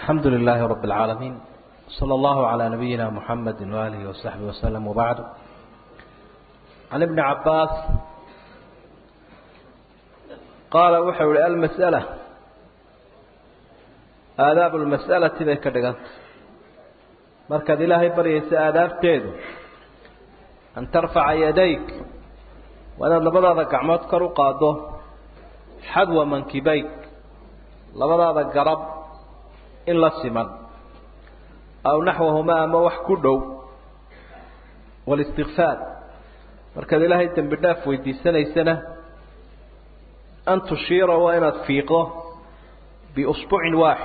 الحمد لله رب العالمين، صلى الله على نبينا محمد وآله وصحبه وسلم. وبعد، عن ابن عباس قال وحول المسألة آداب المسألة ذيك دقات مركز إلهي بريس آداب تيدو أن ترفع يديك وأنا لبدا ذاك عمود كرو قاده حذو منكبيك لبدا ذاك قرب إلا السمن أو نحوهما ما وحكده والاستغفار مركز إلهي تنبداف ويدي سنة أن تشير وأن تفيقه بأصبع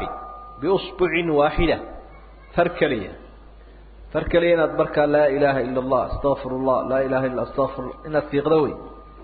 واحدة فركلية نتبرك لا إله إلا الله استغفر الله لا إله إلا استغفر الله إن تفيقذوي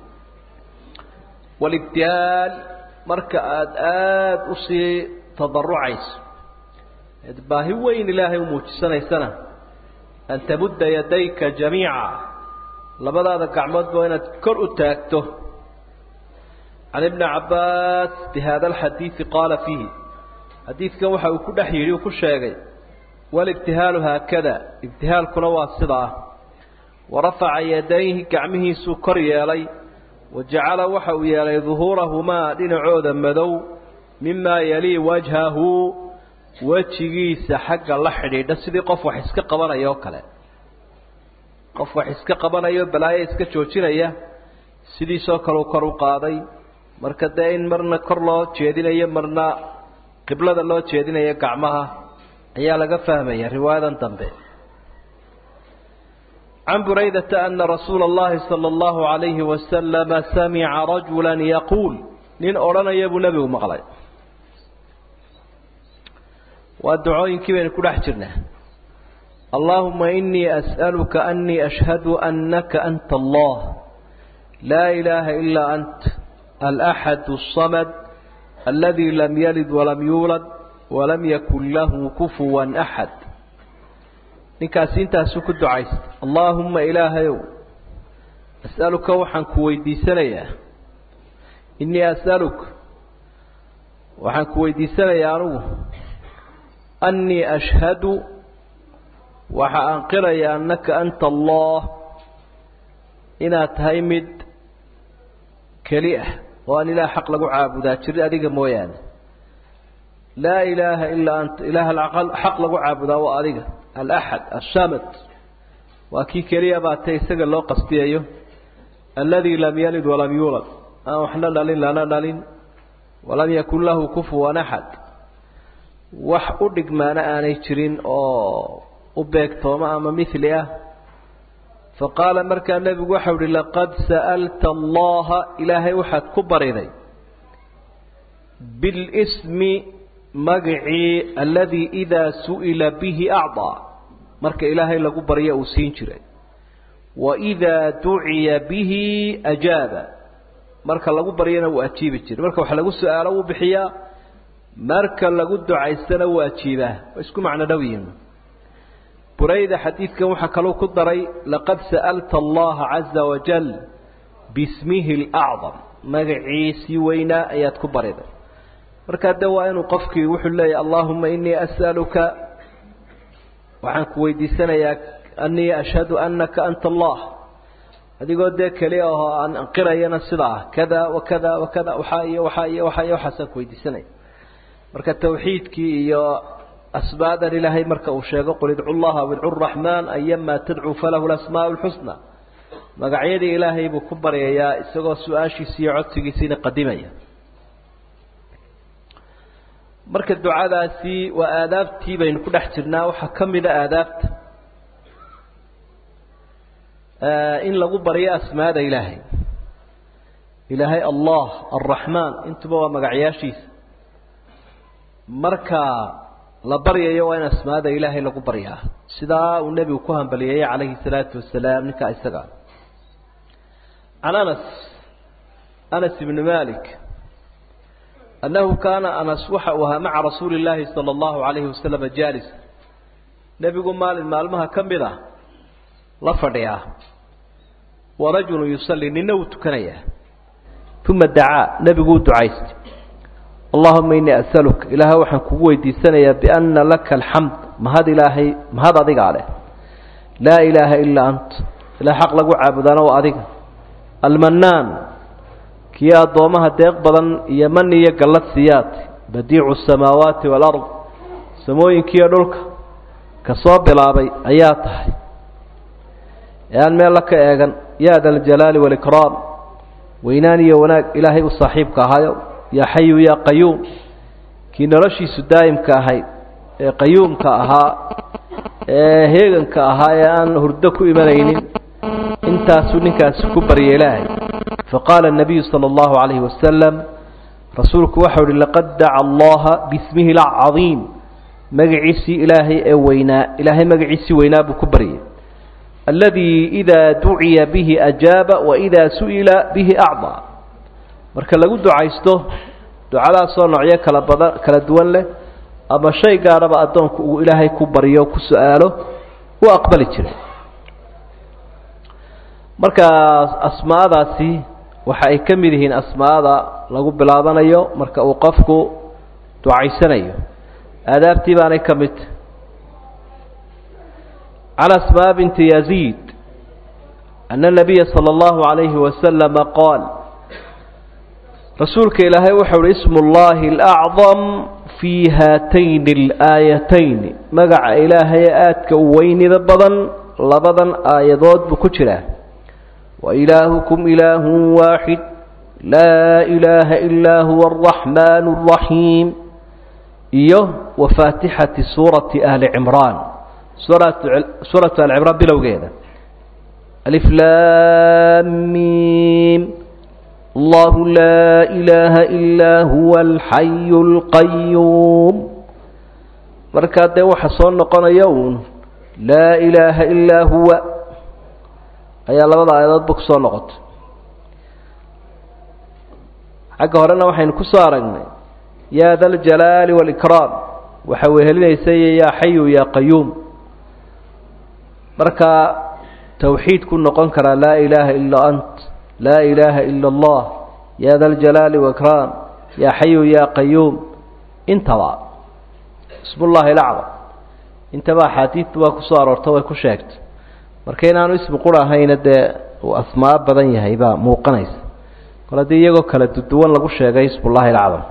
والابتهال مركز أصي تضرعيس باهي وين إلهي وموت سنة أن تمد يديك جميعا لبدا ذاك عمد وين تكر تاكته. عن ابن عباس بهذا الحديث قال فيه حديث كان وحا كل حيري وكل شيء والابتهال هكذا ابتهال كنوا الصدعة ورفع يديه كعمه سكر يالي وجعل وحا يالي ظهورهما لنعودا مدو مما يلي وجهه وجهيس حق الله حديد سيدي قف وحسك قبانيا وكلا qof wax iska qabanayo balaayo iska joojinaya sidii soo kor u qaaday marka in marna kor loo jeedinayo marna qiblada loo jeedinayo gacmaha ayaa laga fahmaya riwaayadan dambe. عن بريدة أن رسول الله صلى الله عليه وسلم سمع رجلا يقول نين أورانا يبو نبي ومغلي والدعوين كيف نكون أحجرنا اللهم إني أسألك أني أشهد أنك أنت الله لا إله إلا أنت الأحد الصمد الذي لم يلد ولم يولد ولم يكن له كفوا أحد. نكاسين تاسوك الدعاء اللهم إلهي أسألك وحن كويدي سنية إني أسألك وحن كويدي سنية أني أشهد وحأنقر أنك أنت الله إنا تهيمد كليئة وأن لا حق لقو عابدا تشري أديك مويان لا إله إلا أنت إله العقل حق لقو عابدا وأديك الأحد الشامت وأكي كليئة باتي سقل الله قصديه الذي لم يلد ولم يولد وحنا لالين لنا لالين ولم يكن له كفوا أحد وحقودك ما نآني تشرين وبيكتوما أما مثلها. فقال مركا النبي وحول لقد سألت الله إلهي وحد كبريني بالاسم مقعي الذي إذا سئل به أعضى مركا إلهي لكبرية وسينجري وإذا دعي به أجاب مركا لكبرية وأتيب مركا وحلقوا سؤاله بحياء مركا لكدعي السنة وأتيبه واسكو معنى دوين. بريدة حديث كم حكلو كدري لقد سألت الله عز وجل باسمه الأعظم مقعيسي وينا آيات كبريدة مركات دوائن وقفك وحل لي اللهم إني أسألك وعنك ويدي سنة أني أشهد أنك أنت الله هذه قد ذلك ليه أن قرأينا الصلاة كذا وكذا وكذا وحاية وحسنك ويدي سنة مركات توحيدك يا أسباب لله مركا وشيغا قل ادعوا الله وادعوا الرحمن أيما تدعوا فله الأسماء الحسنى مقعيد إلهي بكبر يا إساقوا سؤاشي سيعدتك سين قديمية مركا الدعاء ذا سي وآدابتي بين كل احترنا وحكم إذا آدابت إن لغبر يا أسماء إلهي إلهي الله الرحمن انتبوا مقعياشي مركا la baryayo waa in asmaada ilaahay lagu baryaa sida uu nabigu ku hanbaliyay calayhi salaatu wasalaam ninka isaga. Anas ibn Malik annahu kana Anas waxa ma'a rasuulillahi sallallahu alayhi wasallam jaalis nabigu maalmaha kamida la fadhiya wa rajul yusalli ninna tukanaya thumma da'a nabigu ducayst اللهم إني أسألك إلهي وحن كوي دي سنة بأن لك الحمد مهد إلهي مهد أضيق عليه لا إله إلا أنت لا حق لك عابدنا وأضيق المنان كيا ضومها تقبضا يمني يقلت سيات بديع السماوات والأرض سموين كيا دولك كصوب العبي أياته يعني ما لك أيضا يا ذا الجلال والإكرام ويناني وناك إلهي وصاحبك هايو يا حي يا قيوم كي نرشي سدايم كهاي قيوم كأها هيغن كأها يان هردكو إيمانين انت سنك سكبر إلهي فقال النبي صلى الله عليه وسلم رسولك وحول لقد دعا الله باسمه العظيم مقعسي إلهي وينا إلهي مقعسي وينا بكبري الذي إذا دعي به أجاب وإذا سئل به أعطى marka lagu ducaysto ducada soo noocyo kala duwan leh ama shay gaaraba adoonku uu ilaahay ku bariyo ku su'aalo uu aqbali jiray marka asmaadaasi waxa ay ka mid yihiin asmaada lagu bilaabanayo marka uu qofku ducaysanayo aadaabtii baanay ka mid على اسماء بنت يزيد أن النبي صلى الله عليه وسلم قال رسولك إلهي وحول اسم الله الأعظم في هاتين الآيتين مقع إلهي آتك وين ذبضا لبضا آيضات بكتلة وإلهكم إله واحد لا إله إلا هو الرحمن الرحيم إيه وفاتحة سورة آل عمران سورة آل عمران بلو قيدة ألف لام ميم الله لا إله إلا هو الحي القيوم مركات دي وحصون نقنا يوم لا إله إلا هو أي الله بضع آيات بكسون نقط حق هرنا وحين كسارنا يا ذا الجلال والإكرام وحويه لنا يسيي يا حي يا قيوم مركا توحيد كن نقنكر لا إله إلا أنت لا إله إلا الله يا ذا الجلال والإكرام يا حي يا قيوم انتبع اسم الله الأعظم انتبع حديث وكسار ارتوى كشاكت مركينا أنه اسم قرى هين وأسماء بدنيا هيبا موقنيس قال دي يقول كلا تدوان لقو الشاكي اسم الله الأعظم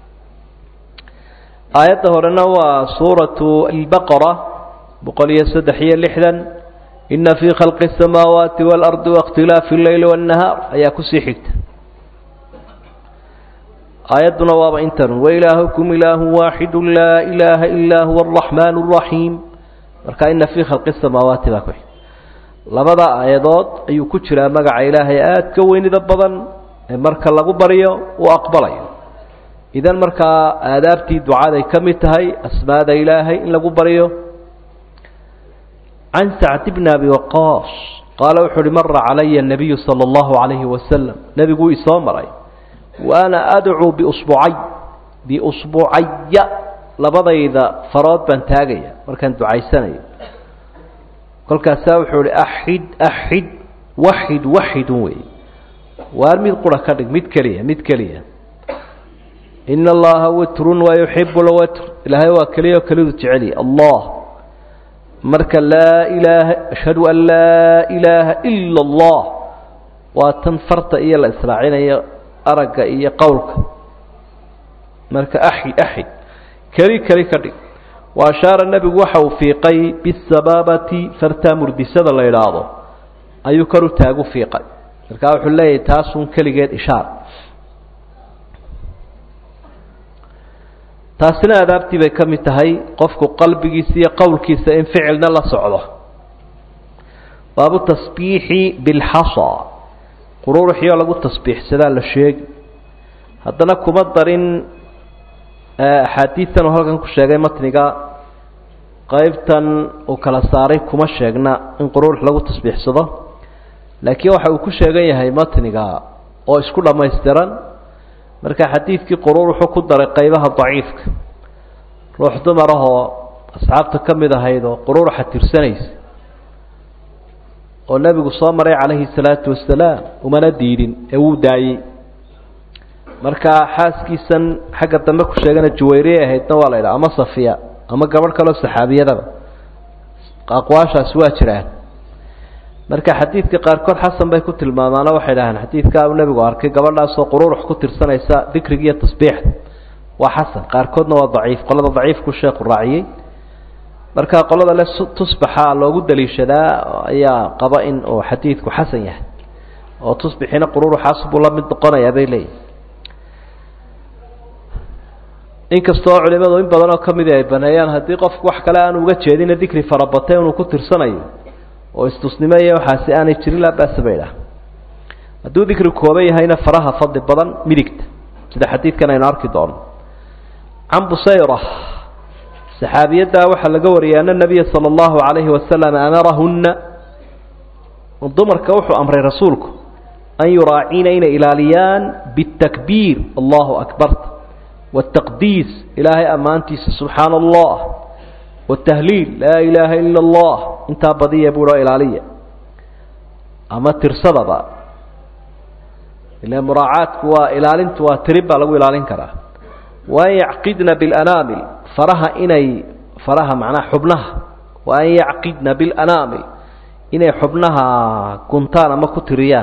آياته لنا سورة البقرة بقولي السدحية اللحدا إن في خلق السماوات والأرض واختلاف الليل والنهار أيا كسيحت آيات نواب انتر وإلهكم إله واحد لا إله إلا هو الرحمن الرحيم مركا إن في خلق السماوات باكوح لبدا آيات أي كتشرا مقع إله آت كوين ذبضا مركا لغبريا وأقبليا إذن مركا آدابتي دعاء كمتهي أسماء إلهي إن لغبريا عن سعد بن أبي وقاص قال وحر مر علي النبي صلى الله عليه وسلم نبي قوي صامري وأنا أدعو بأصبعي لبضي إذا فراد بنتاجية مركان دعاي سنة قال كساوحر أحد وحد وي وأرمي القرى كذلك ميت كلية إن الله وتر ويحب الوتر إلهي وكليه وكليه تعلي الله مركا لا إله أشهد أن لا إله إلا الله وتنفرت إيا الإسراعين إيا أرق إيا قولك مركا أحي كري وأشار النبي وحو في قي بالسبابة فرتا مردسة الله يلاضه أيكر تاقو في قي مركا وحو الله تاسون كليجات إشار taasina adaabtii bay ka mid tahay qofku qalbigiisa iyo qowlkiisa in ficilna la socdo baabu tasbiixi bilxasa quruuruxyo lagu tasbiixsadaa la sheegi haddana kuma darin axaadiistan uu halkan ku sheegay matniga qaybtan uu kala saaray kuma sheegna in quruurux lagu tasbiixsado laakiin waxa uu ku sheegan yahay matniga oo isku dhammaystiran marka xadiidkii quruur wuxuu ku daray qaybaha daciifka ruux dumar ah oo asxaabta ka mid ahayd oo quruuraxa tirsanaysa oo nabigu soo maray calayhi salaatu wasalaam umana diidin ee wuu daayey marka xaaskiisan xagga dambe ku sheegana Juwayriye ahaydna waa la yiraahdaa ama Safiya ama gabadh kale saxaabiyadaba aqwaashaas waa jiraan marka xadiidka qaar kood xasan bay ku tilmaamaana waxay yiraahdaan xadiidka uu nabigu arkay gabadhaas oo quruurux ku tirsanaysa dhikriga iyo tasbiixda waa xasan qaar koodna waa daciif qolada daciifku sheekhu raaciyay marka qolada la tusbaxa loogu daliishadaa ayaa qaba in oo xadiidku xasan yahay oo tusbixina quruuruxaas buu la mid noqonayaa bay leeyihiin inkastoo culimadu in badan oo kamid ay baneeyaan haddii qofku wax kale aan uga jeedin dhikri farabatay inuu ku tirsanayo oo istusnimeeyo waxaasi aanay jirin la baasbayda hadduu dhikri kooban yahayna faraha fadli badan midigta sida xadiidkan aynu arki doono can Busayra saxaabiyada waxa laga wariyay in nabiga sallallahu alayhi wasallam amarahunna dumarka wuxuu amray rasuulku an yuraacina ina ilaaliyaan bitakbiir Allahu akbar والتقديس إلهي أمانتي سبحان الله والتهليل لا إله إلا الله انت بدية بورا إلالية أما ترصد إلا مراعاة وإلالنت وتربى لو إلالين كرا وأن يعقدنا بالأنامل فرها معناه حبنها وأن يعقدنا بالأنامل إني حبنها كنتانا ما كتريان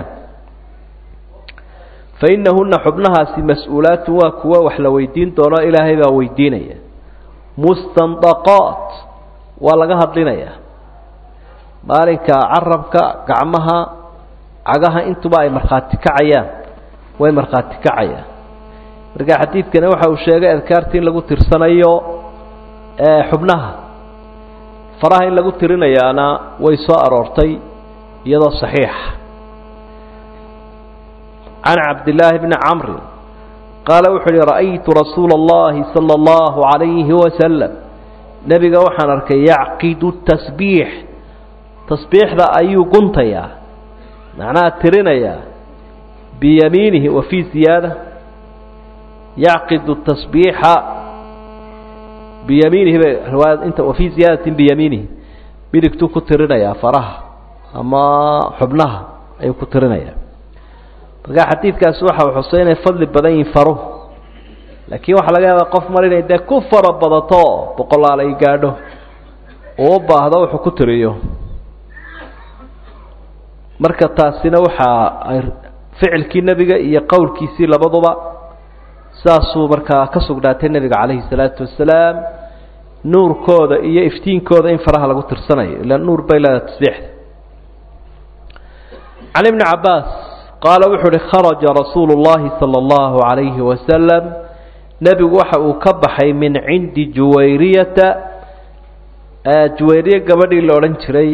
فإنهن حبنها مسؤولات وكوا وحلويدين دونا إلهي باويدينيا مستنطقات ولا هدلينيا مالك عربك قعمها عقها انتو باي مرخاتك عيا way markhaati kacaya marka xadiidkana waxa uu sheegay adkaartii lagu tirsanayo xubnaha faraha in lagu tirinayaana way soo aroortay iyadoo saxiix عن عبد الله بن عمرو قال وحلي رأيت رسول الله صلى الله عليه وسلم نبي وحن أركي يعقد التسبيح تسبيح ذا أيو قنطيا معناه ترينيا بيمينه وفي زيادة يعقد التسبيح بيمينه انت وفي زيادة بيمينه بيدك تو ترينيا فرح أما حبنها أيو كترينيا marka xadiidkaas waxa uu xuseynay fadli badan in faro laakiin waxa laga yaabaa qof marinay de ku faro badato boqolaal ay gaadho oo baahdo wuxuu ku tiriyo marka taasina waxa ay ficilkii nabiga iyo qowlkiisii labaduba saasuu markaa ka sugnaatay nabiga calayhi salaatu wasalaam nuurkooda iyo iftiinkooda in faraha lagu tirsanayo ila nuur bay la tasbiix Ali ibn Abbas قال وحر خرج رسول الله صلى الله عليه وسلم نبي وحا وكبحي من عند جويرية جويرية قبل لورنشري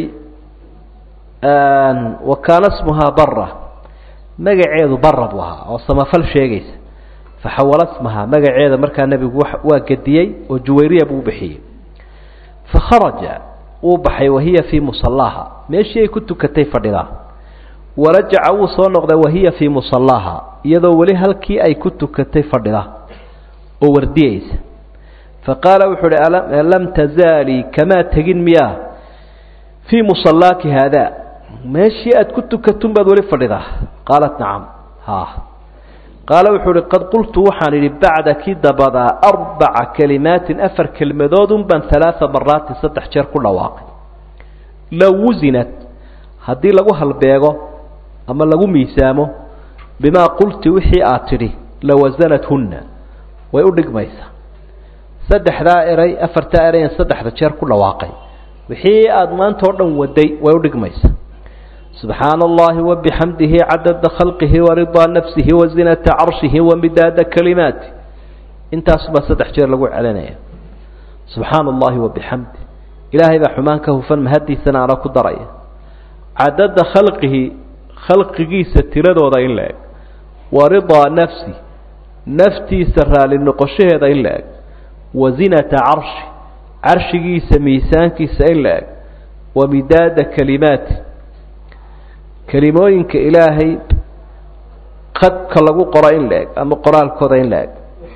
وكان اسمها برة مقعيد برة بها وصما فالشيغيس فحول اسمها مقعيد مركا نبي وقديي وجويرية بوبحي فخرج وبحي وهي في مصلاها ماشي كنت كتيف رضا ورجع وصنغ وهي في مصلاها يدو ولي هلكي أي كنت كتيف رضا وورديس فقال وحر لم تزالي كما تجن مياه في مصلاك هذا ماشي كنت كتم بدولي فرضا قالت نعم ها قال وحر قد قلت وحاني بعد كده بضع 4 كلمات أفر كلمات بن 3 مرات 6 شهر كل واقع لو وزنت هدي لغوها البيغو أما لغو ميسامو بما قلت وحي آتري لوزنتهن ويقولك ميسا 3 دائري أفر دائرين 3 شهر كل واقع وحي أضمان تورن ودي ويقولك ميسا سبحان الله وبحمده عدد خلقه ورضا نفسه وزنة عرشه ومداد كلماته انت أصبح 3 شهر لغو علينا سبحان الله وبحمده إلهي بحمانك فالمهدي سنعرى كدرية عدد خلقه سترد وضعين لك ورضا نفسي نفتي سرى للنقشه ضعين لك وزنة عرشي سميسانك سئين لك ومداد كلمات كلموين كإلهي قد كلقوا قرائن لك أما قرآن كودين لك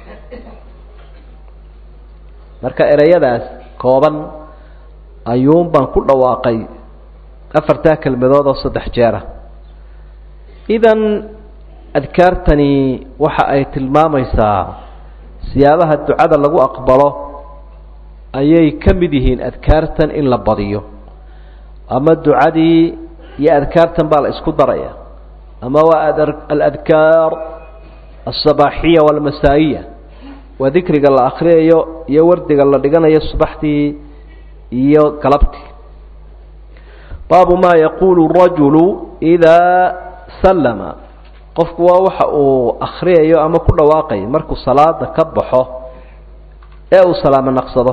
marka erayadaas kooban ayuun baan ku dhawaaqay 4 kelmadood oo 3 jeer idan adkaartani waxa ay tilmaamaysaa siyaabaha ducada lagu aqbalo ayay ka mid yihiin adkaartan in la badiyo ama ducadii iyo adkaartan baa la isku daraya ama waa al-adkaar الصباحية والمسائية وذكر الله أخريه يورد الله لجنا يصبحتي يقلبتي باب ما يقول الرجل إذا سلم قفوا وحقوا أخريه أما كل واقع مركو صلاة كبحه أو سلام نقصده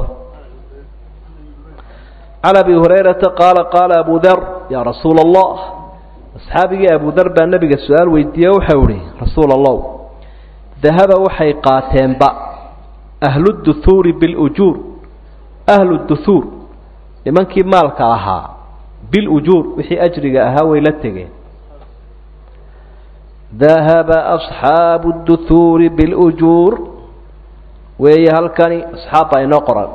على أبي هريرة قال أبو ذر يا رسول الله أصحابي أبو ذر بالنبي السؤال ويديه وحوري رسول الله ذهب وحي قاتين أهل الدثور بالأجور أهل الدثور لمن كي مالك لها بالأجور وحي أجرق أهاوي لتغي ذهب أصحاب الدثور بالأجور وهي هل كان أصحابها نقرأ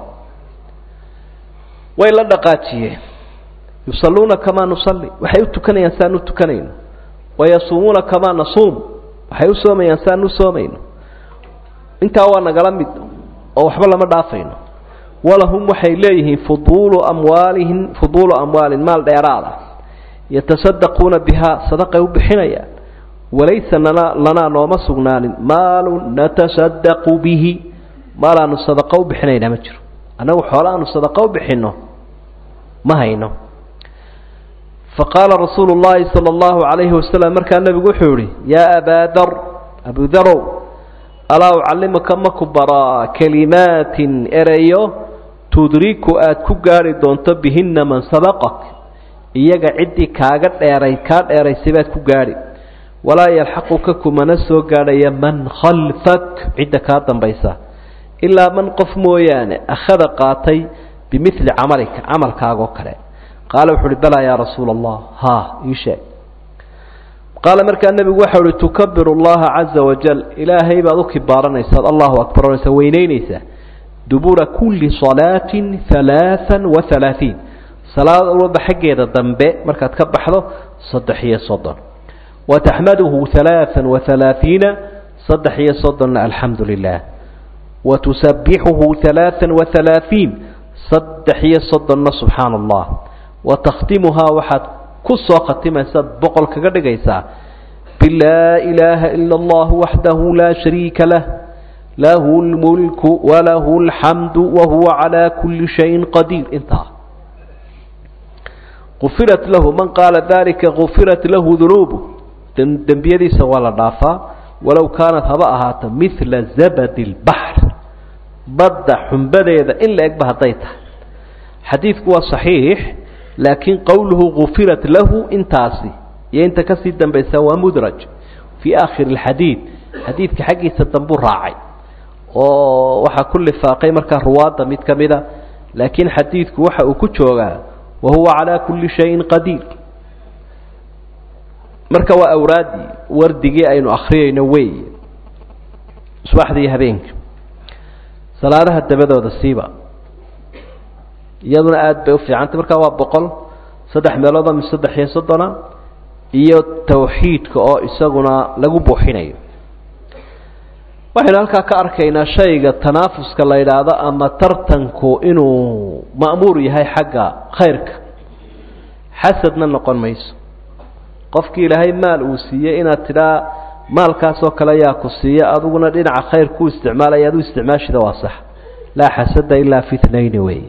وإلا دقاتيه يصلون كما نصلي وحي يتكن ينسان التكنين ويصومون كما نصوم waxay u soomayaan saan u soomayno inta waa nagala mid oo waxba lama dhaafayno walahum waxay leeyihiin fuduulu amwaalin maal dheeraada yatasaddaquna biha sadaqa u bixinayaan walaysa lana nooma sugnaanin maalun natasaddaqu bihi maalaanu sadaqa u bixinayna ma jiro anagu xoolaanu sadaqa u bixino ma hayno فقال رسول الله صلى الله عليه وسلم مركا النبي وحوري يا أبا ذر أبو ذر ألا أعلمك مكبرا كلمات إريو تدريك أتكجاري دون تبهن من سبقك إياك عدي كاغت إيري سبات كجاري ولا يلحقك كما نسو قاري من خلفك عدك هذا بيسا إلا من قف مويان أخذ قاتي بمثل عمل كاغو كري قال وحول بلى يا رسول الله ها يشاء قال مركا النبي وحول تكبر الله عز وجل إلهي بعضك بارنا يساد الله أكبر وينين يساد دبور كل صلاة 33 صلاة الله بحقه الضنباء مركا تكبح له صدحية صدر وتحمده 33 صدحية صدر الحمد لله وتسبحه 33 صدحية صدر سبحان الله وتختمها وحد كسو ختمة سد بقل كجدجيسا باللا إله إلا الله وحده لا شريك له له الملك وله الحمد وهو على كل شيء قدير انتهى غفرت له من قال ذلك غفرت له ذنوبه دنبيدي سوال ضعفا ولو كانت هباءها مثل زبد البحر بد حنبده إلا يكبه طيته حديث هو صحيح لكن قوله غفرت له انتاسي انت كسي الدنبي سوى مدرج في آخر الحديث حديث كحقي ستنبور راعي وحا كل فاقي مركا رواد ميت كاملة لكن حديث وحا أكتشوغا وهو على كل شيء قدير مركا وأورادي وردقي أين أخري نوي سواح دي هبينك صلاة الدبادة والسيبة iyaduna aad bay u fiicantay marka waa boqol saddex meelood ama saddex iyo soddona iyo tawxiidka oo isaguna lagu buuxinayo waxaan halka ka arkaynaa shayga tanaafuska la yiraahdo ama tartanku inuu ma'muur yahay xagga khayrka xasadna noqon mayso qofkii ilaahay maal uu siiyay inaad tiraa maalkaas oo kale yaa ku siiya aduguna dhinaca khayr ku isticmaalaya adu isticmaashida waa sax la xasada illa fi ithnayn way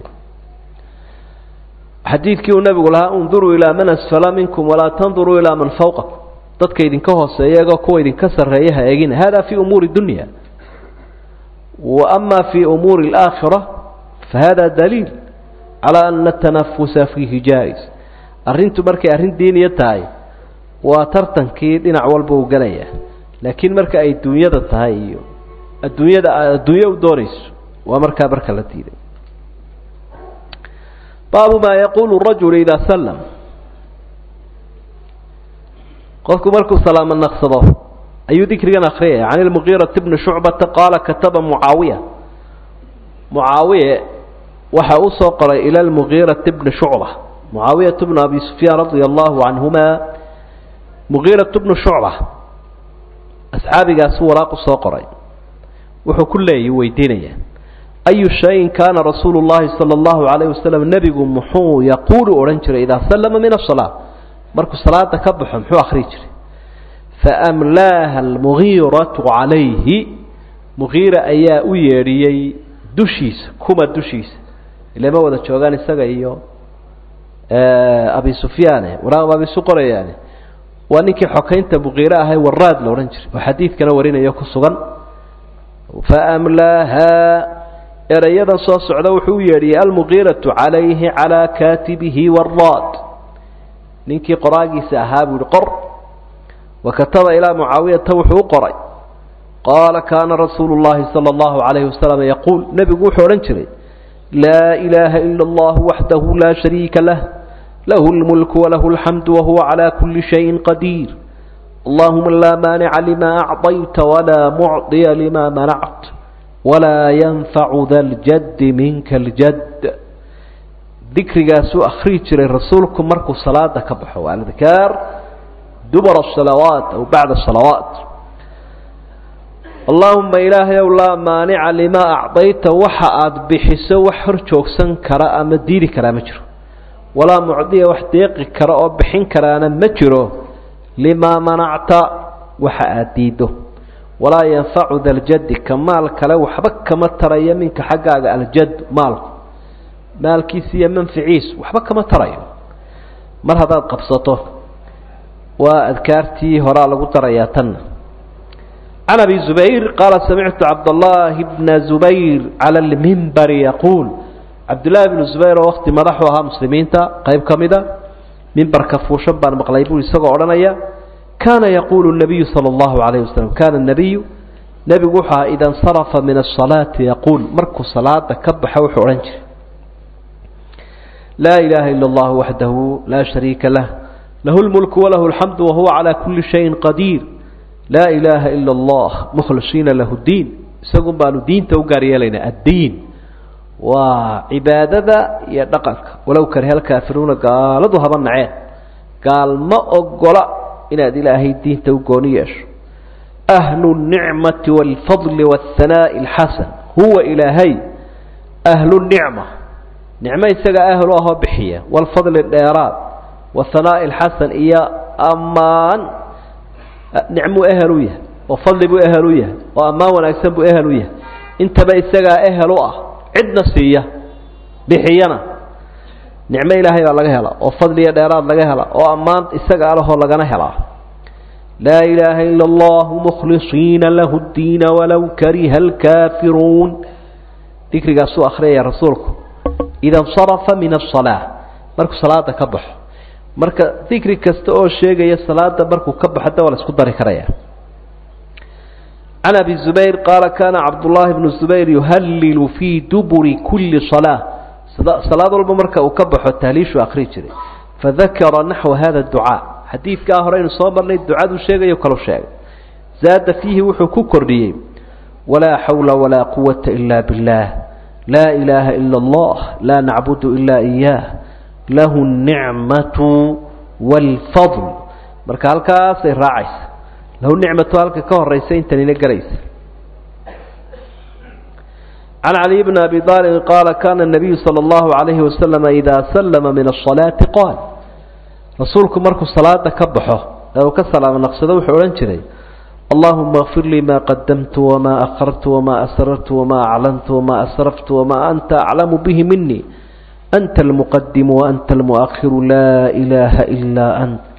xadiidkii uu nabigu lahaa unduruu ilaa man asfala minkum walaa tanduruu ilaa man fawqakum dadka idinka hooseeya iyagoo kuwa idinka sarreeya ha eegina hada fi umuuri dunya wa ama fi umuuri alaakhira fahada daliil calaa ana atanafusa fiihi jaa-is arrintu markay arrin diiniya tahay waa tartankii dhinac walba uu galaya laakiin marka ay dunyada tahay iyo adduunyo u doonayso waa markaa marka la diiday باب ما يقول الرجل إذا سلم قلت مركو سلام النقصده أي ذكر أخريه عن المغيرة بن شعبة قال كتب معاوية وحأوصى قرأ إلى المغيرة بن شعبة معاوية بن أبي سفيان رضي الله عنهما مغيرة بن شعبة asxaabigaas waraaq soo qoray wuxuu ku leeyahay weydiinaya ayu shay kana rasuulullaahi sallallahu alayhi wasallam nabigu muxuu yaqulu oran jiray idaa sallama min as-salaat markuu salaada ka baxo muxuu akhri jiray faamlaaha al-mughiratu alayhi mughira ayaa u yeeriyay dushiisa kuma dushiisa ilaa wada joogan isaga iyo abi sufyaan waraaq abi suqrayaan waa ninkii xokaynta mughira ahay waraad la oran jiray oo xadiidkana warinayo ku sugan faamlaaha erayada soo socda wuxuu yeedhiyay al-mughiratu alayhi ala katibihi warad ninkii qoraagiisa ahaa buu qor وكتب إلى معاوية وحو قرأ قال كان رسول الله صلى الله عليه وسلم يقول نبي حورنشري لا إله إلا الله وحده لا شريك له له الملك وله الحمد وهو على كل شيء قدير اللهم لا مانع لما أعطيت ولا معطي لما منعت ولا ينفع ذا الجد منك الجد ذكر جاسو أخريج رسولكم مركو صلاة كبحوا على ذكر دبر الصلوات أو بعد الصلوات اللهم إلهي ولا مانع لما أعطيت وحأت بحس وحرجوك سنكرا مديري كرا مجرو ولا معدي وحديق كرا بحين كرا مجرو لما منعت وحأت ديده ولا ينفع ذا الجد كمال كلا وحبك ما ترى منك حقاق الجد مال كيسية منفعيس وحبك ما ترى مر هذا قبصته وأذكارتي هراء لقطر ياتن عن أبي زبير قال سمعت عبد الله بن زبير على المنبر يقول عبد الله بن زبير وقت مدحوها مسلمين قيب كمدا منبر كفو شبان مقليبون يسقع علينا كان يقول النبي صلى الله عليه وسلم كان النبي نبي وحى إذا انصرف من الصلاة يقول مركو صلاة كبح وحورنج لا إله إلا الله وحده لا شريك له له الملك وله الحمد وهو على كل شيء قدير لا إله إلا الله مخلصين له الدين سقم بانو دين توقاري لنا الدين وعبادة يدقك ولو كره الكافرون قالوا هذا النعين قال ما أقول إن هذه الله الدين توقونيش أهل النعمة والفضل والثناء الحسن هو إلهي أهل النعمة نعمة يسقى أهلها بحية والفضل الإيراد والثناء الحسن إيا أمان نعمو أهلوية وفضل أهلوية وأمان ونكسب أهلوية انت بيسقى أهلوه عدنا سيئة بحينا نعمة إلهي لغا هلا وفضل يدارات لغا هلا وأمان إسقى له لغا هلا لا إله إلا الله مخلصين له الدين ولو كره الكافرون ذكر قاسوا أخرية رسولكم إذا انصرف من الصلاة مركو صلاة كبح marka dhikri kasta oo sheegaya salaada markuu ka baxdo wala isku dari karaya ana bi zubayr qala kana abdullah ibn zubayr yuhallilu fi duburi kulli salah salaad walba marka uu ka baxo tahliishu akhri jiray fadhakara nahwa hada ad-du'a hadithka horeen soo marnay ducadu sheegayo kala sheegay zaada fihi wuxuu ku kordhiyay wala hawla wala quwwata illa billah la ilaha illa allah la na'budu illa iyyah له النعمة والفضل marka halkaas ay raacaysa له النعمة halka ka horeysa intan galaysa عن علي بن أبي طالب قال كان النبي صلى الله عليه وسلم إذا سلم من الصلاة قال رسولكم مركو الصلاة كبحه لو كسلام نقصده وحوران جري اللهم اغفر لي ما قدمت وما أخرت وما أسررت وما أعلنت وما أسرفت وما أنت أعلم به مني أنت المقدم وأنت المؤخر لا إله إلا أنت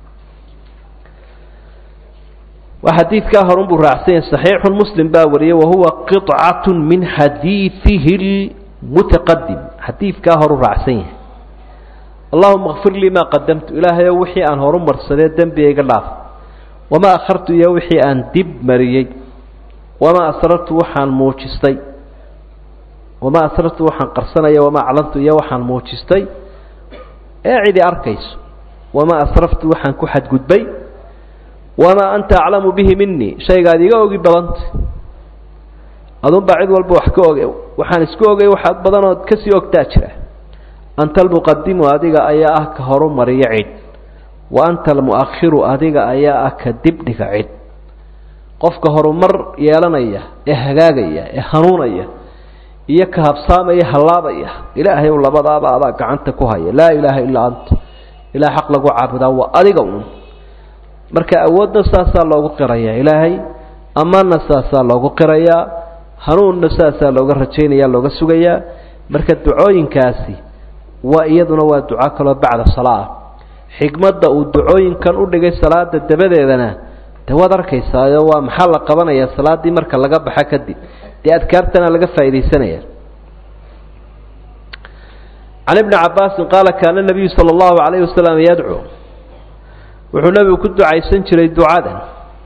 وحديث كاهر بالرعسين صحيح المسلم باوري وهو قطعة من حديثه المتقدم حديث كاهر الرعسين اللهم اغفر لي ما قدمت إلهي يوحي أن هرم مرسلين دنبي يقلاف وما أخرت يوحي أن دب مريي وما أسررت وحان موجستي وما أسررت وحن قرصنا وما أعلنت وحن موجستي أعيد أركيس وما أسرفت وحن كحد قدبي وما أنت أعلم به مني شيء قاعد يقوي بلنت أظن بعد والبوحكوغي وحن اسكوغي وحد بدنا كسيوك تاجره أنت المقدم أديك أياك هرم مريعين وأنت المؤخر أديك أياك دبنك عيد qofka horumar yeelanaya ee hagaagaya ee hanuunaya iyo ka habsaamaya halaabaya ilaahay uu labadaaba adaa gacanta ku haya laa ilaaha illa anta ilaa xaq lagu caabudaa waa adiga uun marka awoodna saasaa loogu qirayaa ilaahay amaanna saasaa loogu qirayaa hanuunna saasaa looga rajaynaya looga sugayaa marka ducooyinkaasi waa iyaduna waa duco kaloo bacda salaa xikmadda uu ducooyinkan u dhigay salaada dabadeedana waad arkaysaa waa maxaa la qabanayaa salaadii marka laga baxa kadib dee adkaartana laga faa'iidaysanaya can ibni cabaasin qaala kaana nabiyu sala allahu calayhi wasalam yadcuu wuxuu nabigu ku ducaysan jiray ducadan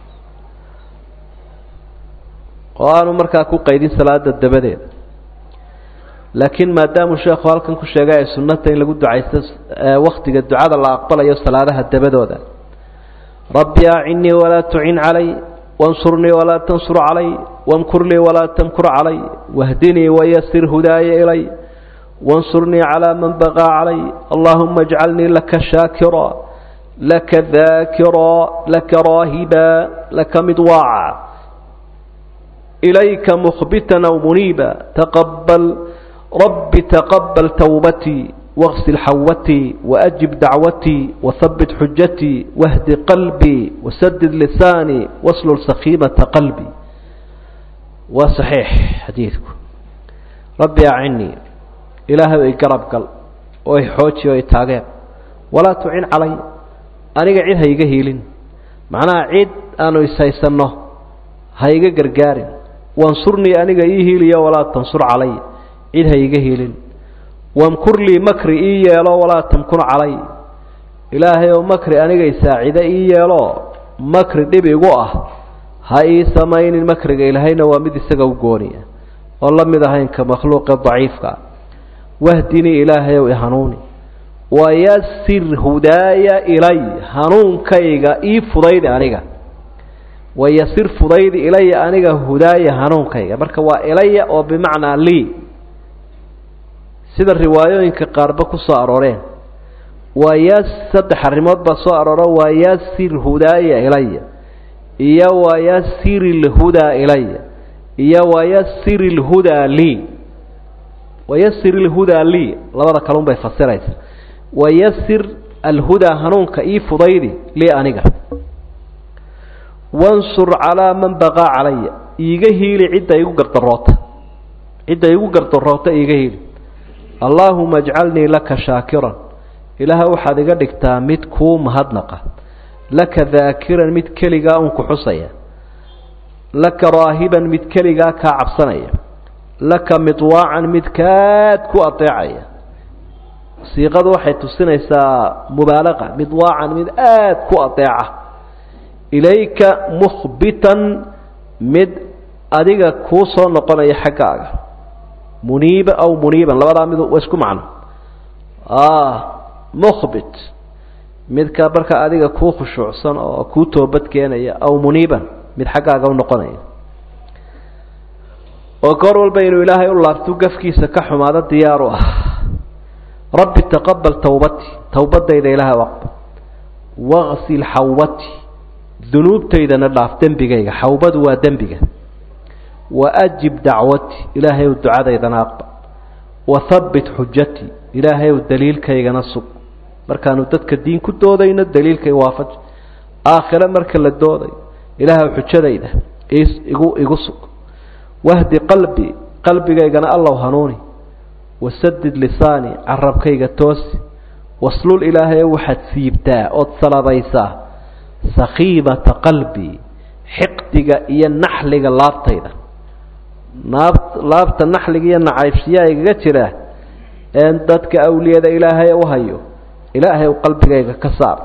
oo aanu markaa ku qaydin salaada dabadeeda laakiin maadaamuu sheekhu halkan ku sheegay ay sunnata in lagu ducaysto waktiga ducada la aqbalayo salaadaha dabadooda rabbi acinnii walaa tucin calay wansurnii walaa tansur calay wamkur lii walaa tamkur calay wahdinii wayasir hudaaya ilay wansurnii calaa man baqaa calay allahuma ajcalnii laka shaakira laka daakira laka raahiba laka midwaaca ilayka mukhbitan aw muniiba taqabal rabbi taqabal tawbatii واغسل حوتي وأجب دعوتي وثبت حجتي واهد قلبي وسدد لساني واسلل سخيمة قلبي وصحيح حديثكم ربي أعني إلهي يقرب قلب ويحوتي ويتاقب ولا تعين علي أنا قاعد هيجا هيلين معناها عيد أنا يسايسنه هيجا قرقارين وانصرني أنا هيلي ولا تنصر علي عيد هيجا هيلين وامكر لي مكر إيالو ولا تمكر علي إلهي ومكر أنيق يساعد إيالو مكر دبي قوة هاي سمين المكر إلهينا ومد السقو قوني والله مذهين كمخلوق ضعيف واهدني إلهي وإهانوني ويسر هدايا إلي هنون كيغا فضيد أنيقا ويسر فضيد إلي أنيقا هدايا هنون كيغا بركا وإلي وبمعنى لي sida riwaayooyinka qaarba ku soo arooreen saddex arrimood baa soo aroora waa yasir hudaaya ilaya iyo waa yasir ilhudaa ilaya iyo waa yasir ilhudaa lii wayasir ilhudaa lii labada kalun bay fasiraysa wayasir alhudaa hanuunka ii fudaydi lii aniga wansur calaa man baqaa calaya iiga hiili cidda igu gardaroota iiga hiili اللهم اجعلني لك شاكرا إله أحد قدكتا مد كو مهدنقا لك ذاكرا مد كلغا أنك حصيا لك راهبا مد كلغا كعبصنيا لك مطواعا مد كاد كو أطيعيا صيغة واحد تسنيسا مبالغة مطواعا مد آد كو أطيعه إليك مخبتا مد أديك كوصا نقنا يحقاق منيبا أو منيبا لا بد من واسكو معنا مخبت مد كبرك أديك كو خشوعسا أو كو توبت كينيا أو منيبا مد حقاق أو نقنيا وقروا بين إلهي الله توقفكي سكحهم هذا الديار ربي تقبل توبتي إذا إلهي وقت واغسل حوتي ذنوب تيدا نضعف دنبقى حوبد ودنبقى وأجب دعوتي إلهي والدعاء إذا ناقب وثبت حجتي إلهي والدليل كي ينصب مركانو تدك الدين كدودين الدليل كي وافج آخر مركا للدودين إلهي وحجة إذا يقصك واهدي قلبي كي يقنا الله هنوني وسدد لساني عرب كي يقتوس وصلوا الإلهي وحد سيبتا أتصل بيسا سخيمة قلبي حقدك إيا النحلق اللابطيدا laabta naxliga iyo nacaybsiyaa igaga jira dadka awliyada ilaahay u hayo ilaahay qalbigayga ka saar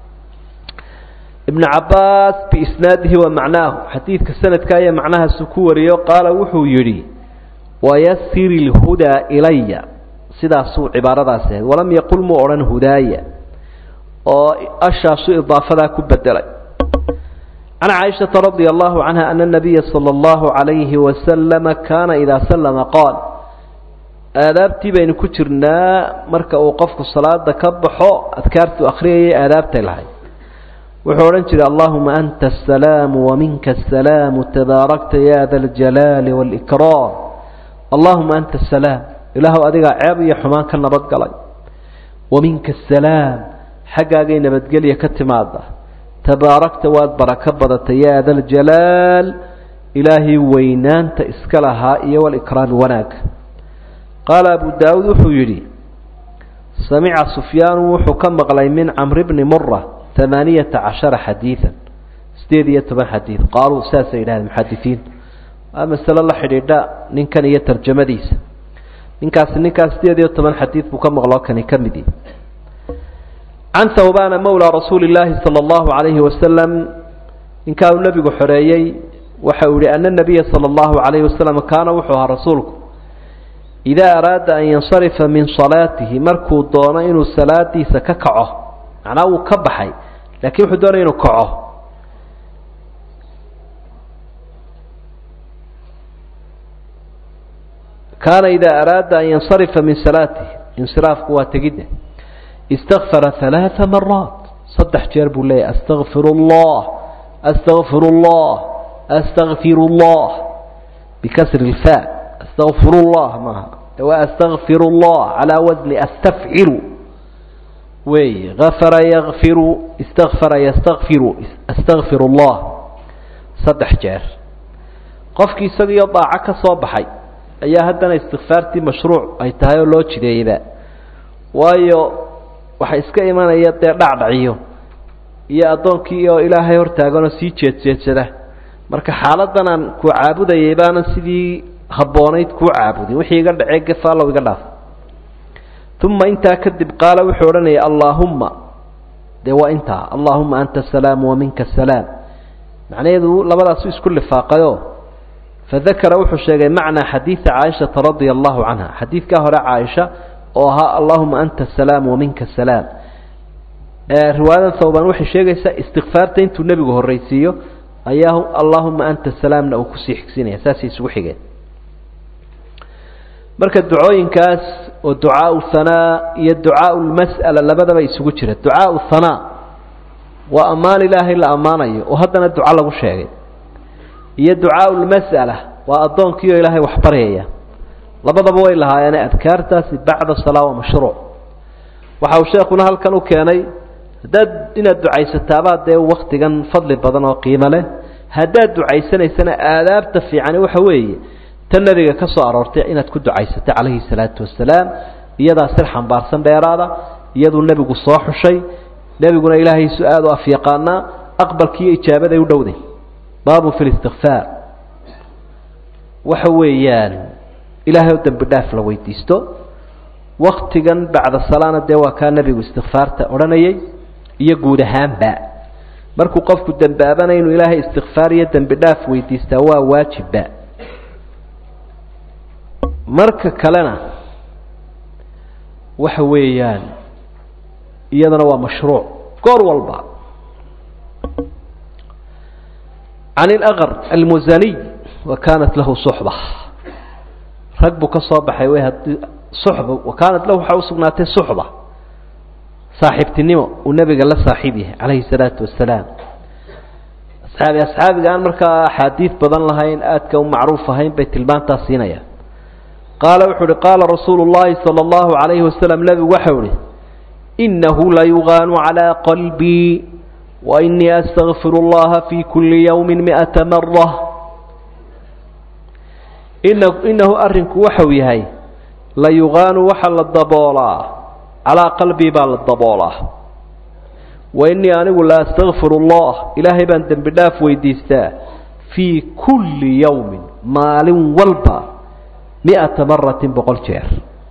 ibn Abbas bi isnaadihi wa macnaahu hadithka sanadka ay macnaha ku wariyo qaala wuxuu yiri wa yasiril huda ilayya sidaas uu cibaaradaas ah walam yaqul mu oran hudaaya oo ashaasu idaafada ku bedelay عن عائشة رضي الله عنها أن النبي صلى الله عليه وسلم كان إذا سلم قال آدابتي بين كترنا مركا أوقفك الصلاة كبحو أذكرت أخري آدابتي لهي وحورن جري اللهم أنت السلام ومنك السلام تباركت يا ذا الجلال والإكرام اللهم أنت السلام إله أديك عابي حمان كان نبض قلي ومنك السلام حقاقي نبض قلي كتماده تباركت واد بركة بدت يا ذا الجلال إلهي وينان تإسكلها إيا والإكرام وناك قال أبو داود حجري سمع سفيان وحكم مغلي من عمرو بن مرة 18 حديثا 18 حديث قالوا ساسا إلى المحدثين أما سأل الله حديدا ننكن يترجم ديس ننكاس 18 حديث بكم مغلا كان يكمدي عن ثوبان مولى رسول الله صلى الله عليه وسلم إن كان النبي حريي وحول أن النبي صلى الله عليه وسلم كان وحوها رسولك إذا أراد أن ينصرف من صلاته مركو دون إنه صلاتي سككعه معناه كبحي لكن حدون إنه كعه كان إذا أراد أن ينصرف من صلاته انصراف قوات جدا استغفر 3 مرات صدح جرب الله أستغفر الله أستغفر الله أستغفر الله بكسر الفاء أستغفر الله معها وأستغفر الله على وزن أستفعل غفر يغفر استغفر يستغفر أستغفر الله صدح جار قفك يسوي يضاعك صباحي أيها هدنا استغفارتي مشروع أي تهايو لو جديدا وايو waxa iska imanaya dhacdhaciyo iyo adoonkii oo Ilaahay hortaagan oo sii jeedsada marka xaaladan aan ku caabudayay baan sidii haboonayd ku caabudin wixii iga dhacay gafaalo iga dhaaf thumma inta kadib qaala wuxuu oranay Allahumma dewa inta Allahumma anta salaam wa minka salaam macnaheedu labadaas isku lifaaqayo fadhakara wuxuu sheegay macna xadiis Aisha radhiyallahu anha xadiiska hore Aisha وها اللهم أنت السلام ومنك السلام رواية ثوبان وحي شيغيسا استغفارتين تو نبيغو الرئيسيو أياه اللهم أنت السلام لأو كسي حكسيني أساسي سوحيغين مركة الدعاء كاس والدعاء الثناء هي الدعاء المسألة لبدا بيسوغو جرى الدعاء الثناء وأمان الله إلا أماني وهدنا الدعاء لغو شيغين هي الدعاء المسألة وأضون كيو إلهي وحبريه labadaba way lahaayeen adkaartaasi bacda salaa mashruuc waxa uu sheekuna halkan u keenay dad inaad ducaysataa de waqtigan fadli badan oo qiimo leh hadaad ducaysanaysana aadaabta fiican waxa weeye tan nabiga ka soo aroortay inaad ku ducaysato kaleey salaatu wasalaam iyada sir xambaarsan dheeraada iyadoo nabigu soo xushay nabiguna ilaahay su'aad oo afiiqana aqbalkiyo ijaabada u dhowday baabu fil istighfar waxa weeyaan إلهي ودنب داف لو ويديستو وقتيغان بعد الصلاة دي وكان نبي استغفارته أورانيي iyo guud ahaan ba markuu qofku dambaabana inuu Ilaahay istighfaar iyo dambi dhaaf weydiisto waa waajib marka kalena waxa weeyaan iyadana waa mashruuc goor walba عن الأغر المزني وكانت له صحبة ركبه كصابح ويها صحبة وكانت له حوصناته صحبة صاحب تنمو والنبي قال له صاحبه عليه الصلاة والسلام أصحابي قال مركا حديث بدن لهين آتك ومعروف هين بيت البان تاسينيا قال وحوري قال رسول الله صلى الله عليه وسلم نبي وحوري إنه لا يغان على قلبي وإني أستغفر الله في كل يوم 100 مرة إنه أرنك وحوي هاي لا يغان وحل الضبولا على قلبي بالضبولا وإني أنا لا أستغفر الله إلهي بندم بداف ويديستا في كل يوم مال والبا 100 مرة بقول شير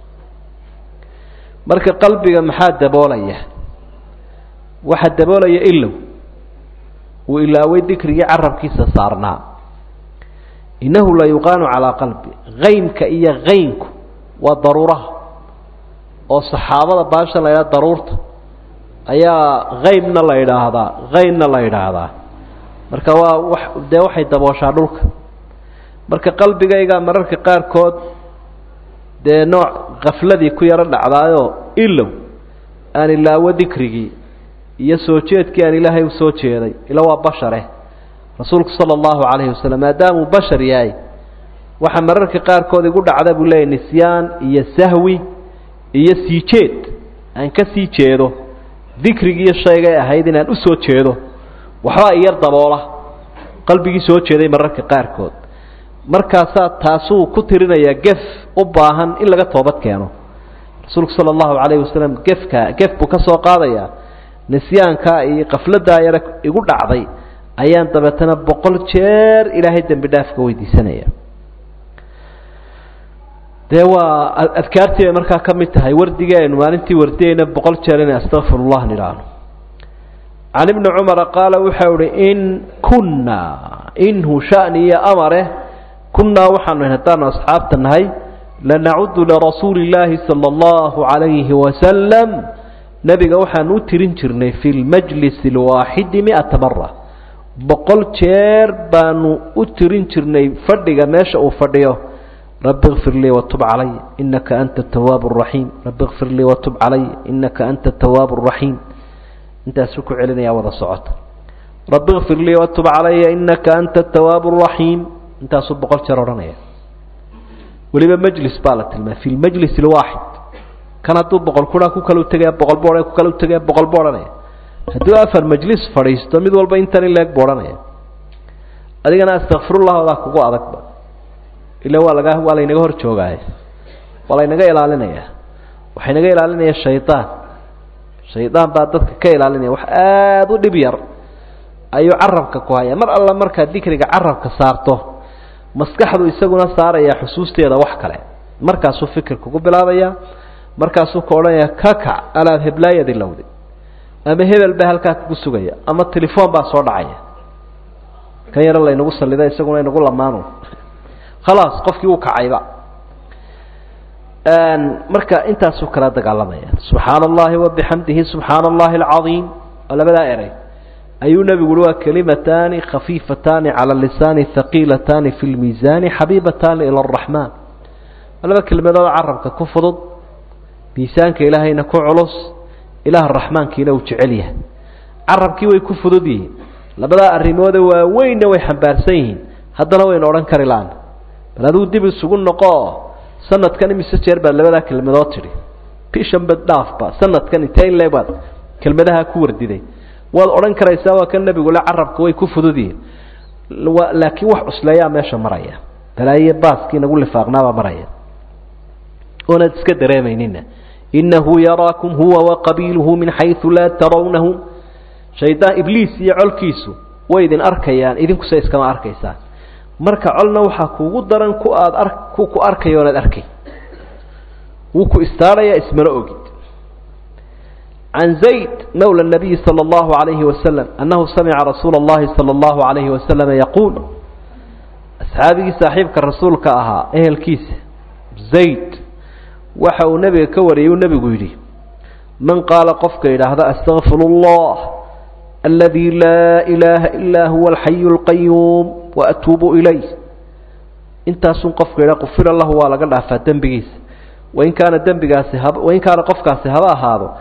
مرك قلبي محاد دبوليه واحد دبوليه إلو وإلا ويذكر يعرف كيس صارنا إنه لا يقان على قلبي غينك إيا غينك وضرورة والصحابة باشا لا ضرورته ayaa qaybna la yiraahdaa qaybna la yiraahdaa marka waa wax waxay dabooshaa dhulka marka qalbigayga mararka qaar kood nooc qafladii ku yara dhacdaayo ilow aan ilaa wadikrigi iyo soo jeedkii aan ilaahay u soo jeeday ila waa bashare rasuulku sallallahu alayhi wasallam maadaama bashar yahay waxa mararka qaar kood igu dhacda buu leeyahay nisyaan iyo sahwi iyo sii jeed aan ka sii jeedo dhikrigi shayga ahayd inaan u soo jeedo waxa yar daboola qalbigi soo jeeday mararka qaar kood markaas taasuu ku tirinaya gaf u baahan in laga toobad keeno rasuulku sallallahu alayhi wasallam gaf buu ka soo qaadaya nisyaanka iyo qaflada yar igu dhacday ayaan dabatana 100 jeer ilaahay dambi dhaaf ka weydiisanaya dewa adkaartii marka kamid tahay wardigeenu maalintii wardeena 100 jeer in astaghfirullah niraano عن ابن عمر قال وحول إن كنا إنه شأني أمره كنا وحن هتان أصحاب تنهي لنعد لرسول الله صلى الله عليه وسلم نبي وحن نترنشرني في المجلس الواحد 100 مرة بقول شير بانو أترنشرني فردق ماشا وفرديه رب اغفر لي وتب علي إنك أنت التواب الرحيم رب اغفر لي وتب علي إنك أنت التواب الرحيم انت سكو علينا يا وضع صعود رب اغفر لي واتب علي إنك أنت التواب الرحيم انت صب قلت شررنا ولما مجلس بالت الماء في المجلس الواحد كانت طب قل كنا كلو تجاب بقل بورا كلو تجاب بقل بورا هدو أفر مجلس فريس تمد والبين تاني لك بورا أدي أنا أستغفر الله ولا كوكو أذكر إلا ولا ينجهر شوقه ولا ينجي علينا وحين جاي علينا الشيطان شيطان بعد ذلك كيل علينا وحاد ودبير أيو عرفك كوهاية مر الله مركا ذكرك عرفك صارته مسكحه يسقون صار يا حسوستي هذا وحكله مركا سو فكرك قبل هذا مركا سو كولا كاكا على هبلاية دي اللودي أما هبل بهالكات بسوقية أما التليفون بقى صار عيا كان يرى الله ينقص اللي ذا يسقون ينقول لمانو خلاص قفك وكعي بقى marka intaas uu kala dagaalamaya subhanallahi wa bihamdihi subhanallahi alazim wala bada eray ayu nabigu waa kalimatan khafifatan ala lisan thaqilatan fi almizan habibatan ila arrahman wala kalimada arabka ku fudud miisaanka ilaahayna ku culus ilaah arrahmankiina uu jecel yahay arabkii way ku fududii labada arimooda waa weyn way xambaarsan yihiin hadana way oran kari laan baladu dib isugu noqo sanadkan imise jeer baa labada kelmadood tiri bishan badafba sanadkan intee leebad kelmadaha ku wardiday waad oran karaysaa waa kan nabigu la carabka way ku fududiyeen laakiin wax usleeya meesha maraya dalaaye baaskii nagu lifaaqnaaba maraya ona iska dareemaynina innahu yaraakum huwa wa qabiluhu min haythu la tarawnahum shaytaan ibliis iyo colkiisu way idin arkayaan idinku say iskama arkaysaan marka colna waxa kuugu daran ku aad ku arkayo inaad arkay wuu ku istaaraya ismana ogid عن زيد مولى النبي صلى الله عليه وسلم أنه سمع رسول الله صلى الله عليه وسلم يقول أصحابي صاحبك الرسول كأها الكيس زيد وحو نبي كوري ونبي قيري من قال قفك إلى هذا أستغفر الله الذي لا إله إلا هو الحي القيوم وأتوب إليه انت سنقفك إلى قفر الله ولا قال فالدم بيس وإن كان الدم بيسهب وإن كان قفك سهبا هذا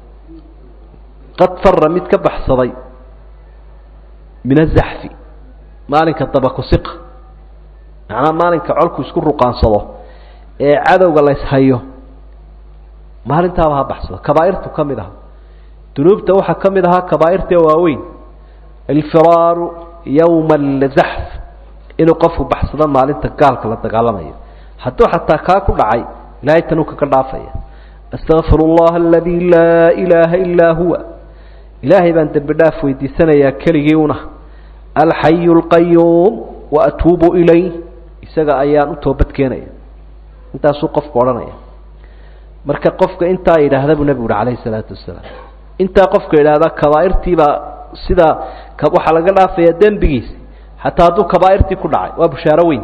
قد فر متك بحصدي من الزحف مالك الطبق ثقة يعني مالك علك يسكر قانصله عدو الله يسهيه مالك تابها بحصده كبائرته كم ده ذنوبته وحا كم ده كبائرته واوين الفرار يوم الزحف إنه قفوا بحصده مالك تقالك لا تقالميه حتى كاكو دعي لا يتنوك كدافيه استغفر الله الذي لا إله إلا هو إلهي بان تبداف ويدي سنة يا كريونا الحي القيوم وأتوب إليه إساق أيان أتوبت كينيا انت سوقف قرانيا مركا قفك انت إلى هذا النبي عليه الصلاة والسلام انت قفك إلى هذا كبائرتي سيدا كبوحة لقنا في الدم بيس حتى هذا كبائرتي كل عاي وابشاروين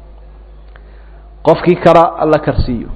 قفك كرا الله كرسيه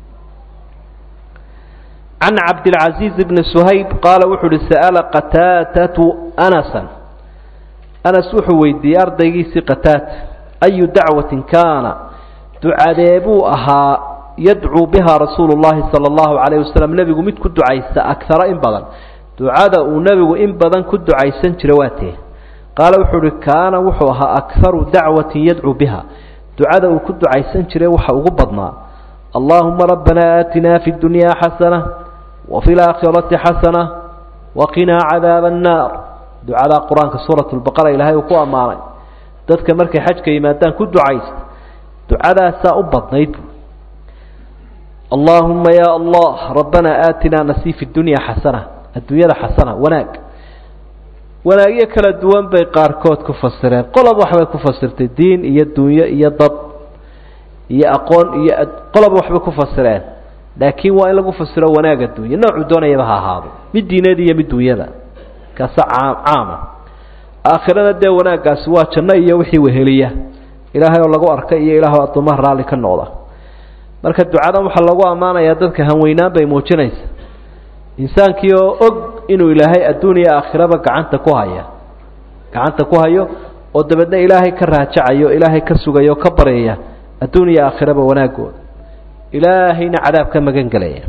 عن عبد العزيز بن سهيب قال وحد سأل قتاتة أنسا أنس وحوي الديار ديس قتات أي دعوة كان دعابوها يدعو بها رسول الله صلى الله عليه وسلم نبي قمت كنت عيسى أكثر إن بغل ducada uu nabigu in badan ku ducaysan jiray waatee qaala wuxuu uri kaana wuxuu ahaa akharu dacwatin yadcuu biha ducada uu ku ducaysan jiray waxa ugu badnaa allahuma rabbana aatinaa fi اdunyaa xasana wafi اlaakhirati xasana waqinaa cadaaba الnaar ducada qur-aanka suuraة اlbaqara ilaahay uu ku ammaanay dadka markay xajka yimaadaan ku ducaysta ducadaasaa u badnayd allahuma ya allah rabbana aatinaa nasii fi اdunya xasana adduunyada xasana wanaagyo kala duwan bay qaarkood ku fasireen qolob waxbay ku fasirtay diin iyo dunyo iyo dad iyo aqoon iyo qolob waxbay ku fasireen laakiin waa in lagu fasiro wanaag adduunyo noocu doonayaba ha ahaado mid diineed iyo mid dunyada kaasa caama aakhirada dee wanaaggaasi waa janno iyo wixii weheliya ilaahay oo lagu arkay iyo ilaahay oo addoomaha raalli ka noqda marka ducadan waxaa lagu ammaanayaa dadka hanweynaan bay muujinaysa insaankii oo og inuu ilaahay adduun iyo aakhiraba gacanta ku hayo oo dabeedna ilaahay ka raajacayo ilaahay ka sugayo ka baryaya adduun iyo aakhiraba wanaagooda ilaahayna cadaab ka magan gelaya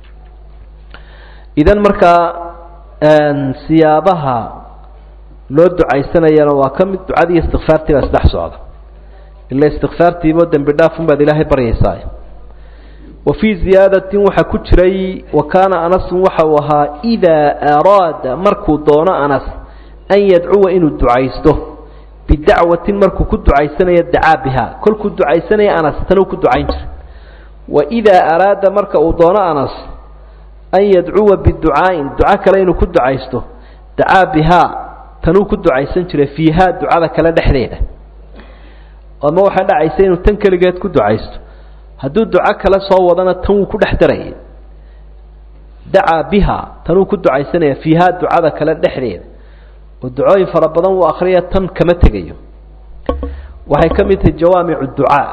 idan markaa siyaabaha loo ducaysanayana waa ka mid ducadii istikfaartii baa isdhex socda ila istikfaartiibo dembi dhaafun baad ilaahay baryaysaa وفي زيادة waxa ku jiray وكان أنس waxa uu ahaa إذا أراد markuu doono أنس أن يدعو inuu ducaysto بدعوة markuu ku ducaysanayo dacaa بها kolkuu ducaysanayo أنس tanuu ku ducayn jiray وإذا أراد marka uu doono أنس أن يدعو بالدعاء duca kale inuu ku ducaysto dacaa بها tanuu ku ducaysan jiray فيها ducada kale dhexdeeda ama waxa dhacaysay inuu tan kaligeed ku ducaysto hadduu duco kale soo wadana tan wuu ku dhex darayay dacaa biha tanuu ku ducaysanaya fiiha ducada kale dhexdeeda oo ducooyin fara badan uu akhriya tan kama tegayo waxay ka mid tahay jawaamicu ducaa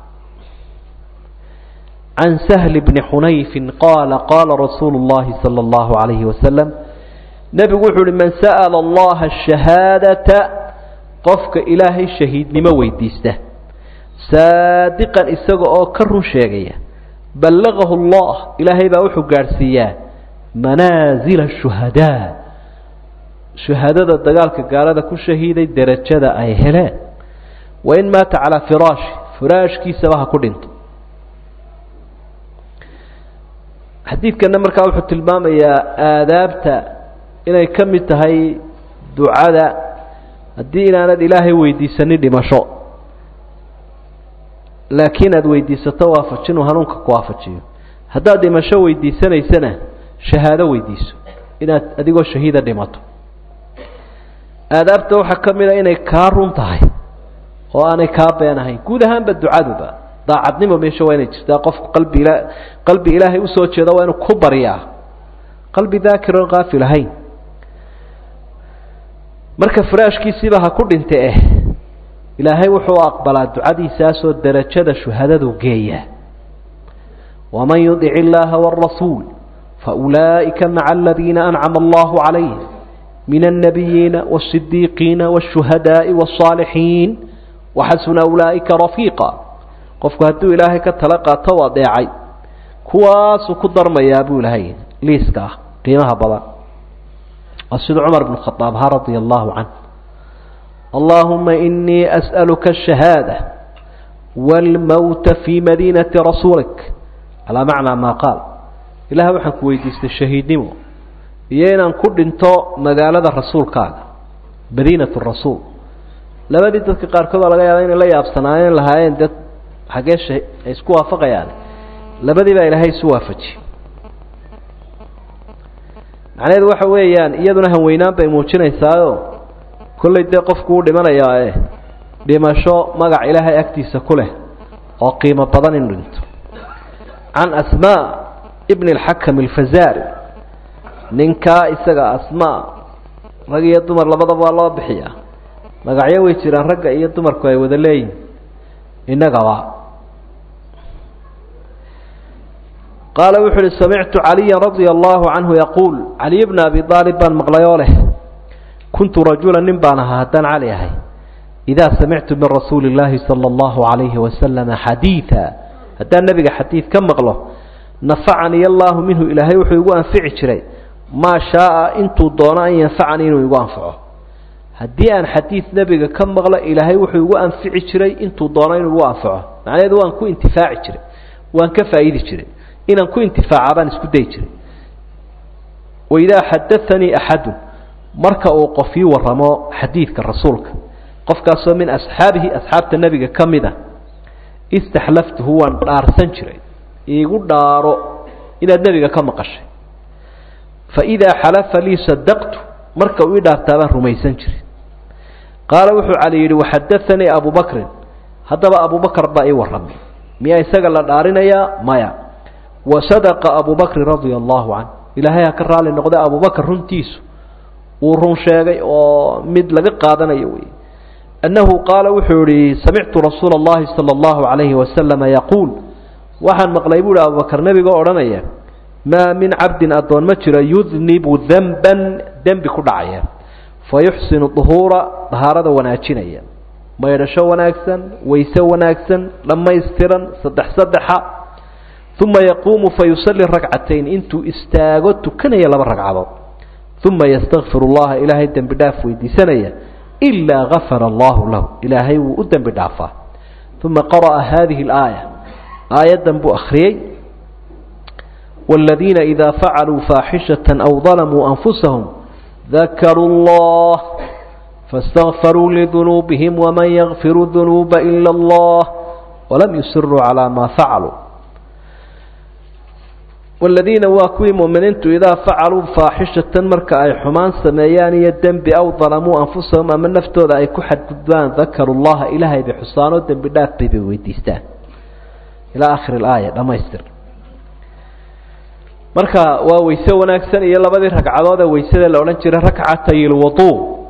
can sahl bni xunayfin qaala qaala rasuulu llahi sala allahu calayhi wasalam nebigu wuxuu uhi man sa'ala allaha ashahaadata qofka ilaahay shahiidnimo weydiista saadiqan isaga oo ka run sheegaya ballagahu allah ilaahay baa wuxuu gaadhsiiyaa manaazila shuhadaa shuhadada dagaalka gaalada ku shahiiday derajada ay heleen wain maata calaa firaashi firaashkiisaba ha ku dhinto xadiidkana markaa wuxuu tilmaamayaa aadaabta inay ka mid tahay ducada haddii inaanad ilaahay weydiisanin dhimasho laakiin aad weydiisato waafajinuu hanuunka ku waafajiyo haddaad dhimasho weydiisanaysana shahaado weydiiso inaad adigoo shahiida dhimato aadaabta waxaa ka mid a inay kaa run tahay oo aanay kaa been ahayn guud ahaanba ducaduba daacadnimo meesha waa inay jirtaa qofku qalbi ilaahay usoo jeeda waa inuu ku baryaa qalbi daakiroon qaafil ahayn marka firaashkiisiiba ha ku dhinte ilaahay wuxuu aqbalaa ducadiisaasoo darajada shuhadadu geeya waman yudic illaaha wاrasuul faulaa'ika maca aladiina ancama allahu calayhim min الnabiyiina wالصidiiqiina wالshuhadaaءi wالصaalixiin waxasuna ulaa'ika rafiiqa qofku hadduu ilaahay ka tala qaato u adeecay kuwaasuu ku darmayaa buu ilahay liiska ah qiimaha badan sida cumar bn khaaab ha radia allahu canh اللهم إني أسألك الشهادة والموت في مدينة رسولك على معنى ما قال إله وحنك ويديست الشهيد نمو إيانا نكون انتو مقالة الرسول قال مدينة الرسول لما دي تذكر كذا لغاية لا يابسناين لهاين دي حقاش يسكوها فقيان لما دي بقى إلهي سوا فتش معنى ذو حويان إيادنا هوينان بيموتشين يسايو كل دي قفكو dhimanayaa dhimasho magac ilaahay agtiisa ku leh oo qiimo badan in dhinto an asma ibn al-hakam al-fazari ninka isaga asma rag iyo dumar labadaba loo bixiya magacyo way jiraan ragga iyo dumarku ay wada leeyihiin inagaba قال وحر سمعت علي رضي الله عنه يقول علي بن أبي طالب مقليوله كنت رجلا نبانها هدان عليه إذا سمعت من رسول الله صلى الله عليه وسلم حديثا هدان نبي حديث كم مقله نفعني الله منه إلهي وحيقوا أنفع شري maa shaaa intuu doono an yanfacanii inuu igu anfaco haddii aan xadiid nebiga ka maqlo ilaahay wuxuu igu anfici jiray intuu doono inuu igu anfaco macnaheedu waan ku intifaaci jiray waan ka faa'idi jiray inaan ku intifaaca baan isku dayi jiray waidaa xadaanii axadun marka uu qof ii waramo xadiidka rasuulka qofkaasoo min asxaabihi asxaabta nebiga ka mid a istaxlaftuhu waan dhaarsan jiray iigu dhaaro inaad nebiga ka maqashay faidaa xalafa lii sadaqtu marka uu ii dhaartaa baan rumaysan jiray qaala wuxuu cali yidhi waxadaanii abu bakrin haddaba abu bakr baa ii warramay miyaa isaga la dhaarinayaa maya wasadaqa abu bakrin radia allahu canh ilaahay ha ka raali noqda abu bakr runtiisu wuu run sheegay oo mid laga qaadanayo wey annahu qaala wuxuu yihi samictu rasuula اllahi salى اllahu عalayhi wasalama yaquul waxaan maqlay buuhi abubakr nebigoo odhanaya maa min cabdin addoon ma jiro yudnibu denban dembi ku dhacaya fayuxsinu duhuura dahaarada wanaajinaya maydhasho wanaagsan wayse wanaagsan dhammaystiran saddexa uma yaquumu fayusalli ragcatayn intuu istaago tukanaya 2 ragcadood uma ystakfir اllaha ilaahay dembi dhaaf weydiisanaya ilaa gafara allahu lahu ilaahay wuu u dembi dhaafaa uma qara'a hadihi اlaaya aayaddan buu akhriyey wاladiina idaa facaluu faaxishaة aw dalamuu anfusahum dakaruu اllah faاstakfaruu lidunuubihim waman yakfiru dunuuba ila اllah walam yusiruu calىa maa facaluu والذيina waa kuwii mؤminiintu idaa facaluu faaxishatan marka ay xumaan sameeyaan iyo dembi aw dalamuu anfusahum ama naftooda ay ku xadgudbaan dakaru llaha ilaahay bay xusaanoo dembi dhaaf bay weydiistaan ilaa akhiri aaya dhamaystir marka waa weyse wanaagsan iyo 2 ragcadood ee weysada la odhan jiray rakcatay alwudu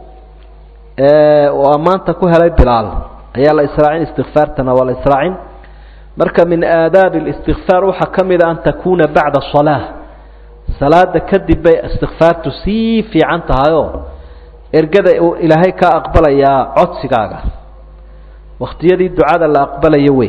oo maanta ku helay bilaal ayaa la israacin istighfaartana waa la israacin marka min aadaab الاstikfaar waxaa ka mida an takuna bacda صalaaة salaada kadib bay istikfaartu sii fiican tahayoo ergada ilaahay kaa aqbalayaa codsigaaga waktiyadii ducada la aqbalayo wey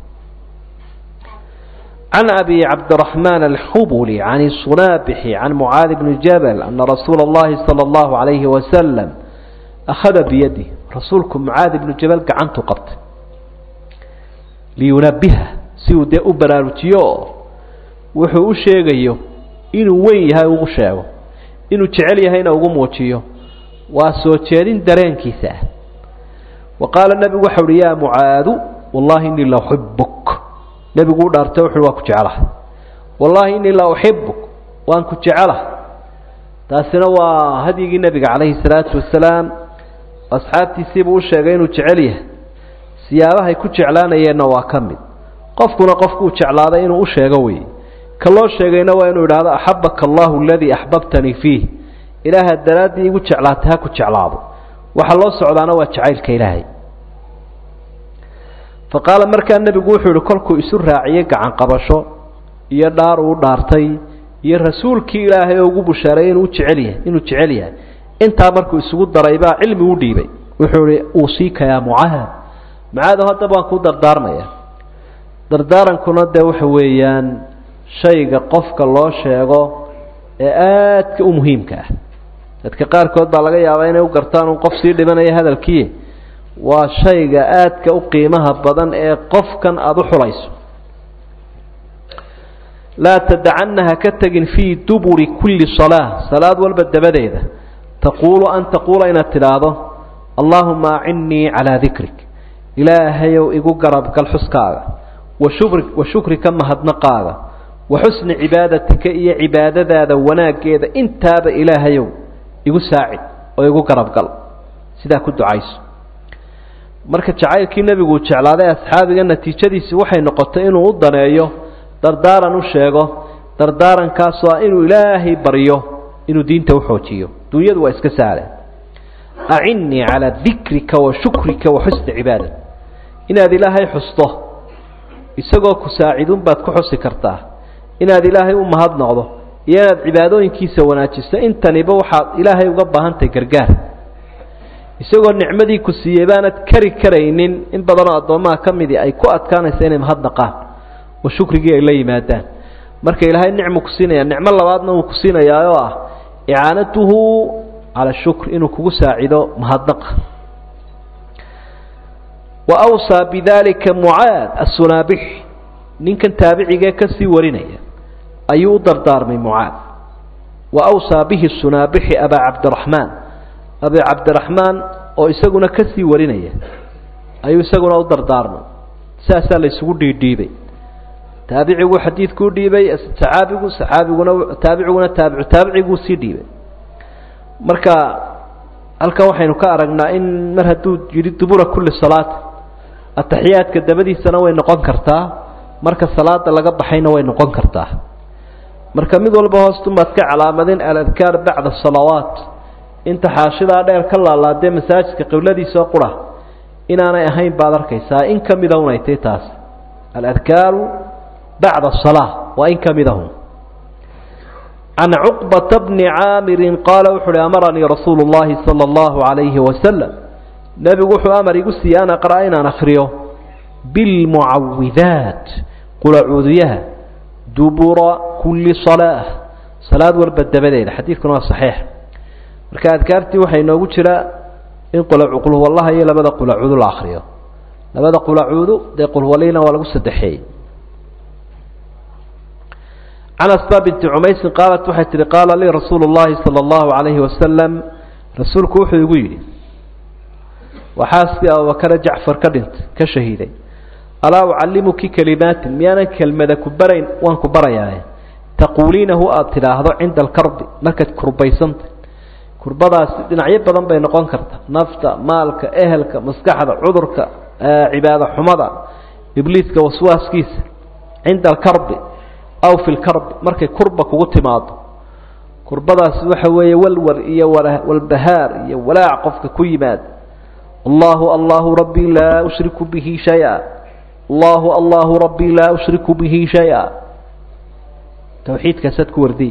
can abi cabdiraحmaan alxubuli can الsunabixi can mucaad bni jabal ana rasuula اllahi salى اllahu عalayhi wasalam akhada biyadi rasuulku mucaad ibnu jabal gacantu qabtay liyunabiha si uu dee u baraarujiyo wuxuu u sheegayo inuu weyn yahay ugu sheego inuu jecel yahayna ugu muujiyo waa soo jeedin dareenkiisa ah wa qaala nebigu waxa uhi yaa mucaadu wallahi innii la uxibuk nebigu u dhaartay wuxu waa ku jecelahay wallahi innii la uxibuk waan ku jecelahay taasina waa hadyigii nebiga calayhi salaatu wasalaam asxaabtiisiibuu u sheegay inuu jecel yahay siyaabahay ku jeclaanayeenna waa ka mid qofkuna qofkuu jeclaaday inuu u sheego wey ka loo sheegayna waa inuu idhaahdo axabaka allahu aladii axbabtanii fiih ilaaha daraaddii igu jeclaatay ha ku jeclaado waxa loo socdaana waa jacaylka ilaahay fa qaala markaa nebigu wuxuu yihi kolkuu isu raaciyey gacan qabasho iyo dhaar uu dhaartay iyo rasuulkii ilaahay oo ugu bushaareeyey inuu jecel yahay intaa markuu isugu daray baa cilmi u dhiibay wuxuu ihi uusiika yaa mucaad macaado haddaba waan kuu dardaarmaya dardaarankuna dee waxa weeyaan shayga qofka loo sheego ee aadka u muhiimka ah dadka qaarkood baa laga yaabaa inay u gartaan un qof sii dhimanaya hadalkii waa shayga aadka u qiimaha badan ee qofkan aada u xulayso laa tadacanna ha ka tegin fii duburi kulli salaa salaad walba dabadeeda taquulu an taquula inaad tidhaahdo allaahuma acinnii calaa dikrik ilaahayow igu garabgal xuskaaga wa shukrika mahadnaqaaga wa xusni cibaadatika iyo cibaadadaada wanaaggeeda intaaba ilaahayow igu saacid oo igu garabgal sidaa ku ducayso marka jacaylkii nebiguu jeclaaday asxaabiga natiijadiisi waxay noqotay inuu u daneeyo dardaaran u sheego dardaarankaasoo ah inuu ilaahay baryo inuu diinta uxoojiyo dunyadu waa iska sahleen acinnii calaa dikrika wa shukrika wa xusni cibaada inaad ilaahay xusto isagoo ku saacidun baad ku xusi kartaa inaad ilaahay u mahadnaqdo iyo inaad cibaadooyinkiisa wanaajiso intaniba waxaad ilaahay uga baahantahay gargaar isagoo nicmadii ku siiyey baanad kari karaynin in badanoo addoomaha ka midii ay ku adkaanaysa inay mahadnaqaan oo shukrigii ay la yimaadaan marka ilaahay nicmu ku siinaya nicmo labaadna wuu ku siinayaa oo ah icaanatuhu cala shukr inuu kugu saacido mahadnaqa wa awsaa bidalika mucaad assunaabixi ninkan taabicigee kasii warinaya ayuu u dardaarmay mucaad wa awsaa bihi sunaabixi abaa cabdiraxmaan abi cabdiraxmaan oo isaguna kasii warinaya ayuu isaguna u dardaarmay saasaa la isugu dhiidhiibay taabicigu xadiidku u dhiibay saxaabiguna taabiciguna taabiciguu sii dhiibay marka halkan waxaynu ka aragnaa in mar hadduu yidhi dubura kulli salaat ataxiyaadka dabadiisana way noqon kartaa marka salaada laga baxayna way noqon kartaa marka mid walba hoostumaad ka calaamadeen aladkaar bacda salawaat inta xaashidaa dheer ka laalaadee masaajidka qibladiisoo qura inaanay ahayn baad arkaysaa in ka mida un ay tahay taas aladkaaru bacda asalaa waa in ka midahun can cuqbata bni caamirin qaala wuxu uhi amaranii rasuulu llahi sala allahu calayhi wasalam nebigu wuxuu amar igu siiyey an aqra'a inaan akhriyo bilmucawidaat qulacuudiyaha dubura kulli salaa salaad walba dabadeeda xadiidkuna waa saxiix marka adkaartii waxaa inoogu jira in qulhuwallaha iyo labada qulacuudu la akhriyo labada qulacuudu dee qulhuwalihina waa lagu saddexeeyey can asmaa binti cumaysin qaalat waxay tihi qaala lii rasuulu llahi sala allahu calayhi wasalam rasuulku wuxuu igu yidhi waxaaskii abubakare jacfar ka dhintay ka shahiiday alaa ucallimuki kalimaatin miyaanan kelmada ku barayn waan ku barayaaye taquuliinahu aada tidhaahdo cinda alkarbi markaad kurbaysantay kurbadaasi dhinacyo badan bay noqon karta nafta maalka ehelka maskaxda cudurka cibaado xumada ibliiska waswaaskiisa cinda alkarbi aw fi lkarbi markay kurba kugu timaado kurbadaasi waxa weeye walwar iyo walbahaar iyo walaac qofka ku yimaad allahu allahu rabbii laa ushriku bihi shaya allahu allahu rabbii laa ushriku bihi shaya tawxiidkaasaad ku wardiy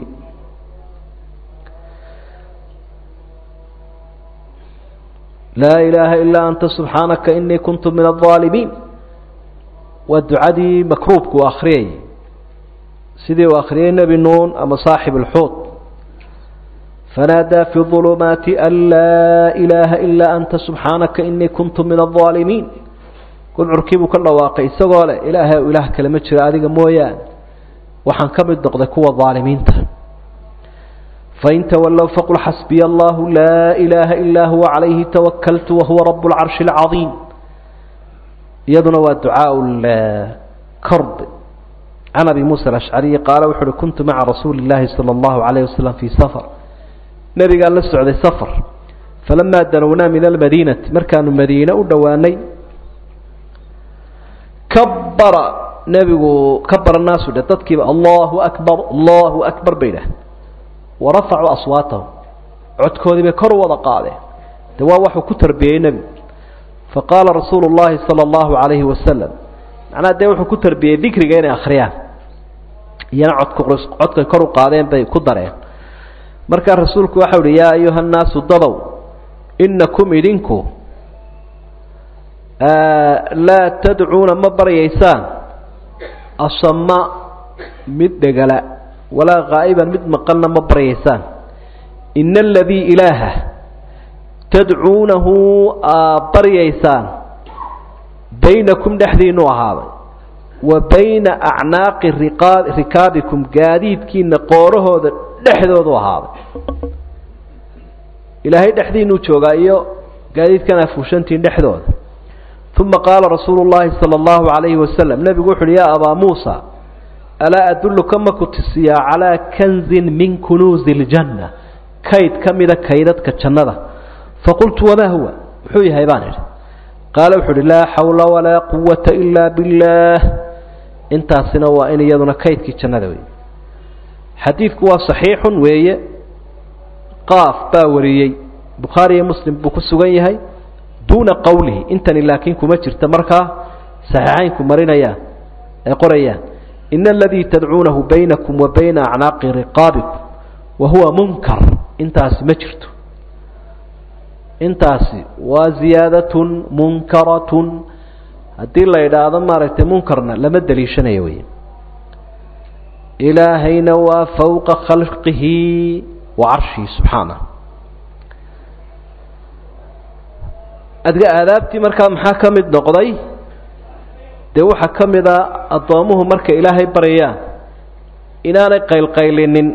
laa ilaaha ilaa anta subxaanaka inii kuntu min aaalimiin waa ducadii makruubku u akhriyay sidii uu akhriyay nebi nuun ama saaxib alxuud fanaadaa fi ظulumaati an laa ilaaha ilaa anta subxaanaka inii kuntu min aaalimiin gudcurkii buu ka dhawaaqay isagoo leh ilaahay u ilaah kale ma jiro adiga mooyaane waxaan ka mid noqday kuwa aalimiinta fain tawallow faqul xasbiya allahu laa ilaaha ilaa huwa calayhi tawakaltu wahuwa rabu lcarshi alcadiim iyaduna waa ducaau lkarb can abi muusa alashcariyi qaala wuxu uhi kuntu maca rasuuli اllahi salى اllahu alayh wasalam fii safar nebigaan la socday safar falamaa danownaa min almadiinati markaanu madiine u dhowaanay kabara nebigu kabara naasu dhe dadkiiba allahu akbar bay dhah warafacuu aswaatahum codkoodii bay kor u wada qaadeen de waa waxuu ku tarbiyey nebigu faqaala rasuulu llahi sala allahu calayhi wasalam macnaha dee wuxuu ku tarbiyey dikriga inay akhriyaan iyana codkay kor u qaadeen bay ku dareen markaa rasuulku waxau uhi yaa ayuha nnaasu dadow inakum idinku laa tadcuuna ma baryaysaan asama mid dhegala walaa haa'iban mid maqanna ma baryaysaan ina aladii ilaaha tadcuunahu aa baryaysaan baynakum dhexdiinu ahaaday wa bayna acnaaqi rikaabikum gaadiidkiina qoorahooda dhexdoodu ahaaday ilaahay dhexdiinuu joogaa iyo gaadiidkan afuushantiin dhexdooda uma qaala rasuulu llahi sala allahu calayhi wasalam nebigu wuxu uhi yaa abaa muusa alaa adulluka ma ku tusiyaa calaa kanzin min kunuuzi iljanna kayd ka mida kaydadka jannada faqultu wamaa huwa muxuu yahay baan idhi qaala wuxu uhi laa xawla walaa quwata ilaa biاllaah intaasina waa in iyaduna kaydkii jannada wey xadiidku waa saxiixun weeye qaaf baa wariyey bukhaari iyo muslim buu ku sugan yahay duuna qowlihi intani laakiin kuma jirta markaa saxiixaynku marinayaan ee qorayaan ina aladii tadcuunahu baynakum wa bayna acnaaqi riqaabikum wa huwa munkar intaasi ma jirto intaasi waa ziyaadatun munkaratun haddii la idhaahdo maaragtay munkarna lama daliishanayo wey ilaahayna waa fawqa khalqihi وعرشه سبحانه أدقى آذابتي مركا محاكم النقضي دو حكم إذا أضامه مركا إلهي بريان إناني قيلنين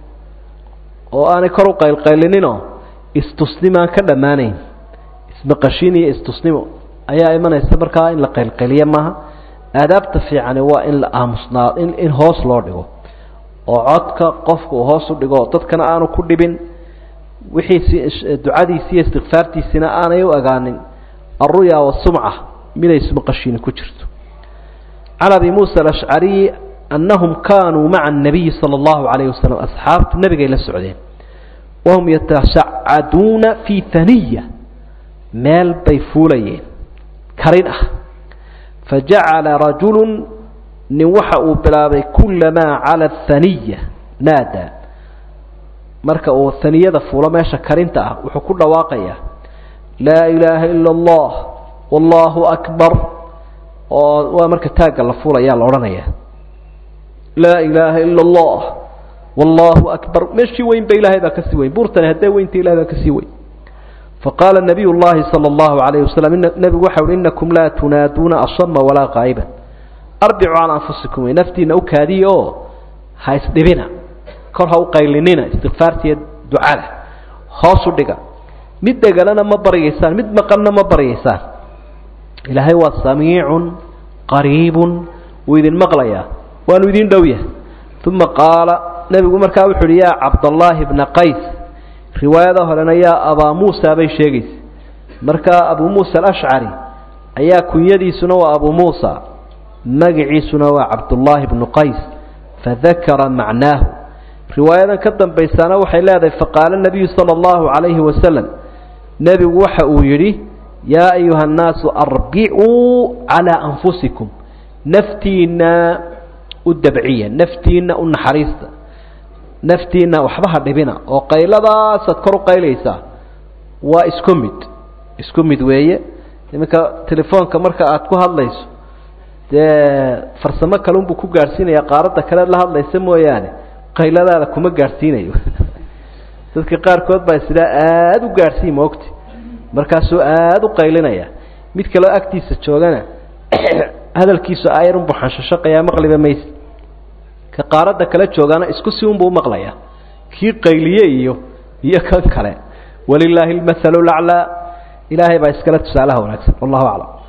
وأنا كرو قيلنين استسلما كدمانين اسمقشيني استسلموا أيها إيمان يستمركا إن لقيلية معها آدابت في عني وإن لأمسنا إن هوس لوردقو وعدك قفك وهوس لوردقو تدكنا آنو كل بين وحي دعادي سي استغفارتي سنة آنا يوأغانين الرؤيا والسمعة من يسمقشيني كجرت على أبي موسى الأشعري أنهم كانوا مع النبي صلى الله عليه وسلم أصحاب النبي إلى السعودين وهم يتسعدون في ثنية مال بيفوليين كرينة فجعل رجل نوحأ بلابي كلما على الثنية نادى مركا الثنية فولا ما شكرينتا وحكول واقية لا إله إلا الله والله أكبر ومركا تاقل فولا يا العرانية لا إله إلا الله والله أكبر ماشي وين بإله هذا كسوين بورتنا هدا وين تإله هذا كسوين فقال النبي الله صلى الله عليه وسلم النبي وحول إنكم لا تنادون أصم ولا غائبا أربعوا على أنفسكم نفتي نوك هذه هايسدبنا كرها وقيلننا استغفارتي دعاء خاص دقا مد قالنا ما بريسان مد مقلنا ما بريسان إلهي والسميع قريب وإذن مغليا وأنو إذن دوية ثم قال نبي عمر كاوحر يا عبد الله بن قيس روايته لنا يا أبا موسى بي شيغيس مركا أبو موسى الأشعري أيا كنيدي سنوى أبو موسى مقعي سنوى عبد الله بن قيس فذكر معناه رواية كدن بيسانا وحيلاذي فقال النبي صلى الله عليه وسلم نبي وحأ يري يا أيها الناس أربعوا على أنفسكم نفتينا الدبعية نفتينا النحريسة نفتينا وحبها دبنا وقيلدا ستكروا قيليسا واسكمد ويه لماذا تليفونك مركا أتكو هالليسو farsamo kale unbuu ku gaarsiinaya qaarada kale la hadlaysa mooyaane qayladaada kuma gaarsiinayo dadka qaarkood baa sida aad u gaarsiin moogti markaasoo aad u qaylinaya mid kale agtiisa joogana hadalkiisu ayar un buxansho qiyaamo qaliba meys ka qaarada kale joogana isku si un buu maqlaya kii qayliye iyo kan kale walillaahi almathalu al'a ilaahay baa iskala tusaalaha wanaagsan wallahu a'lam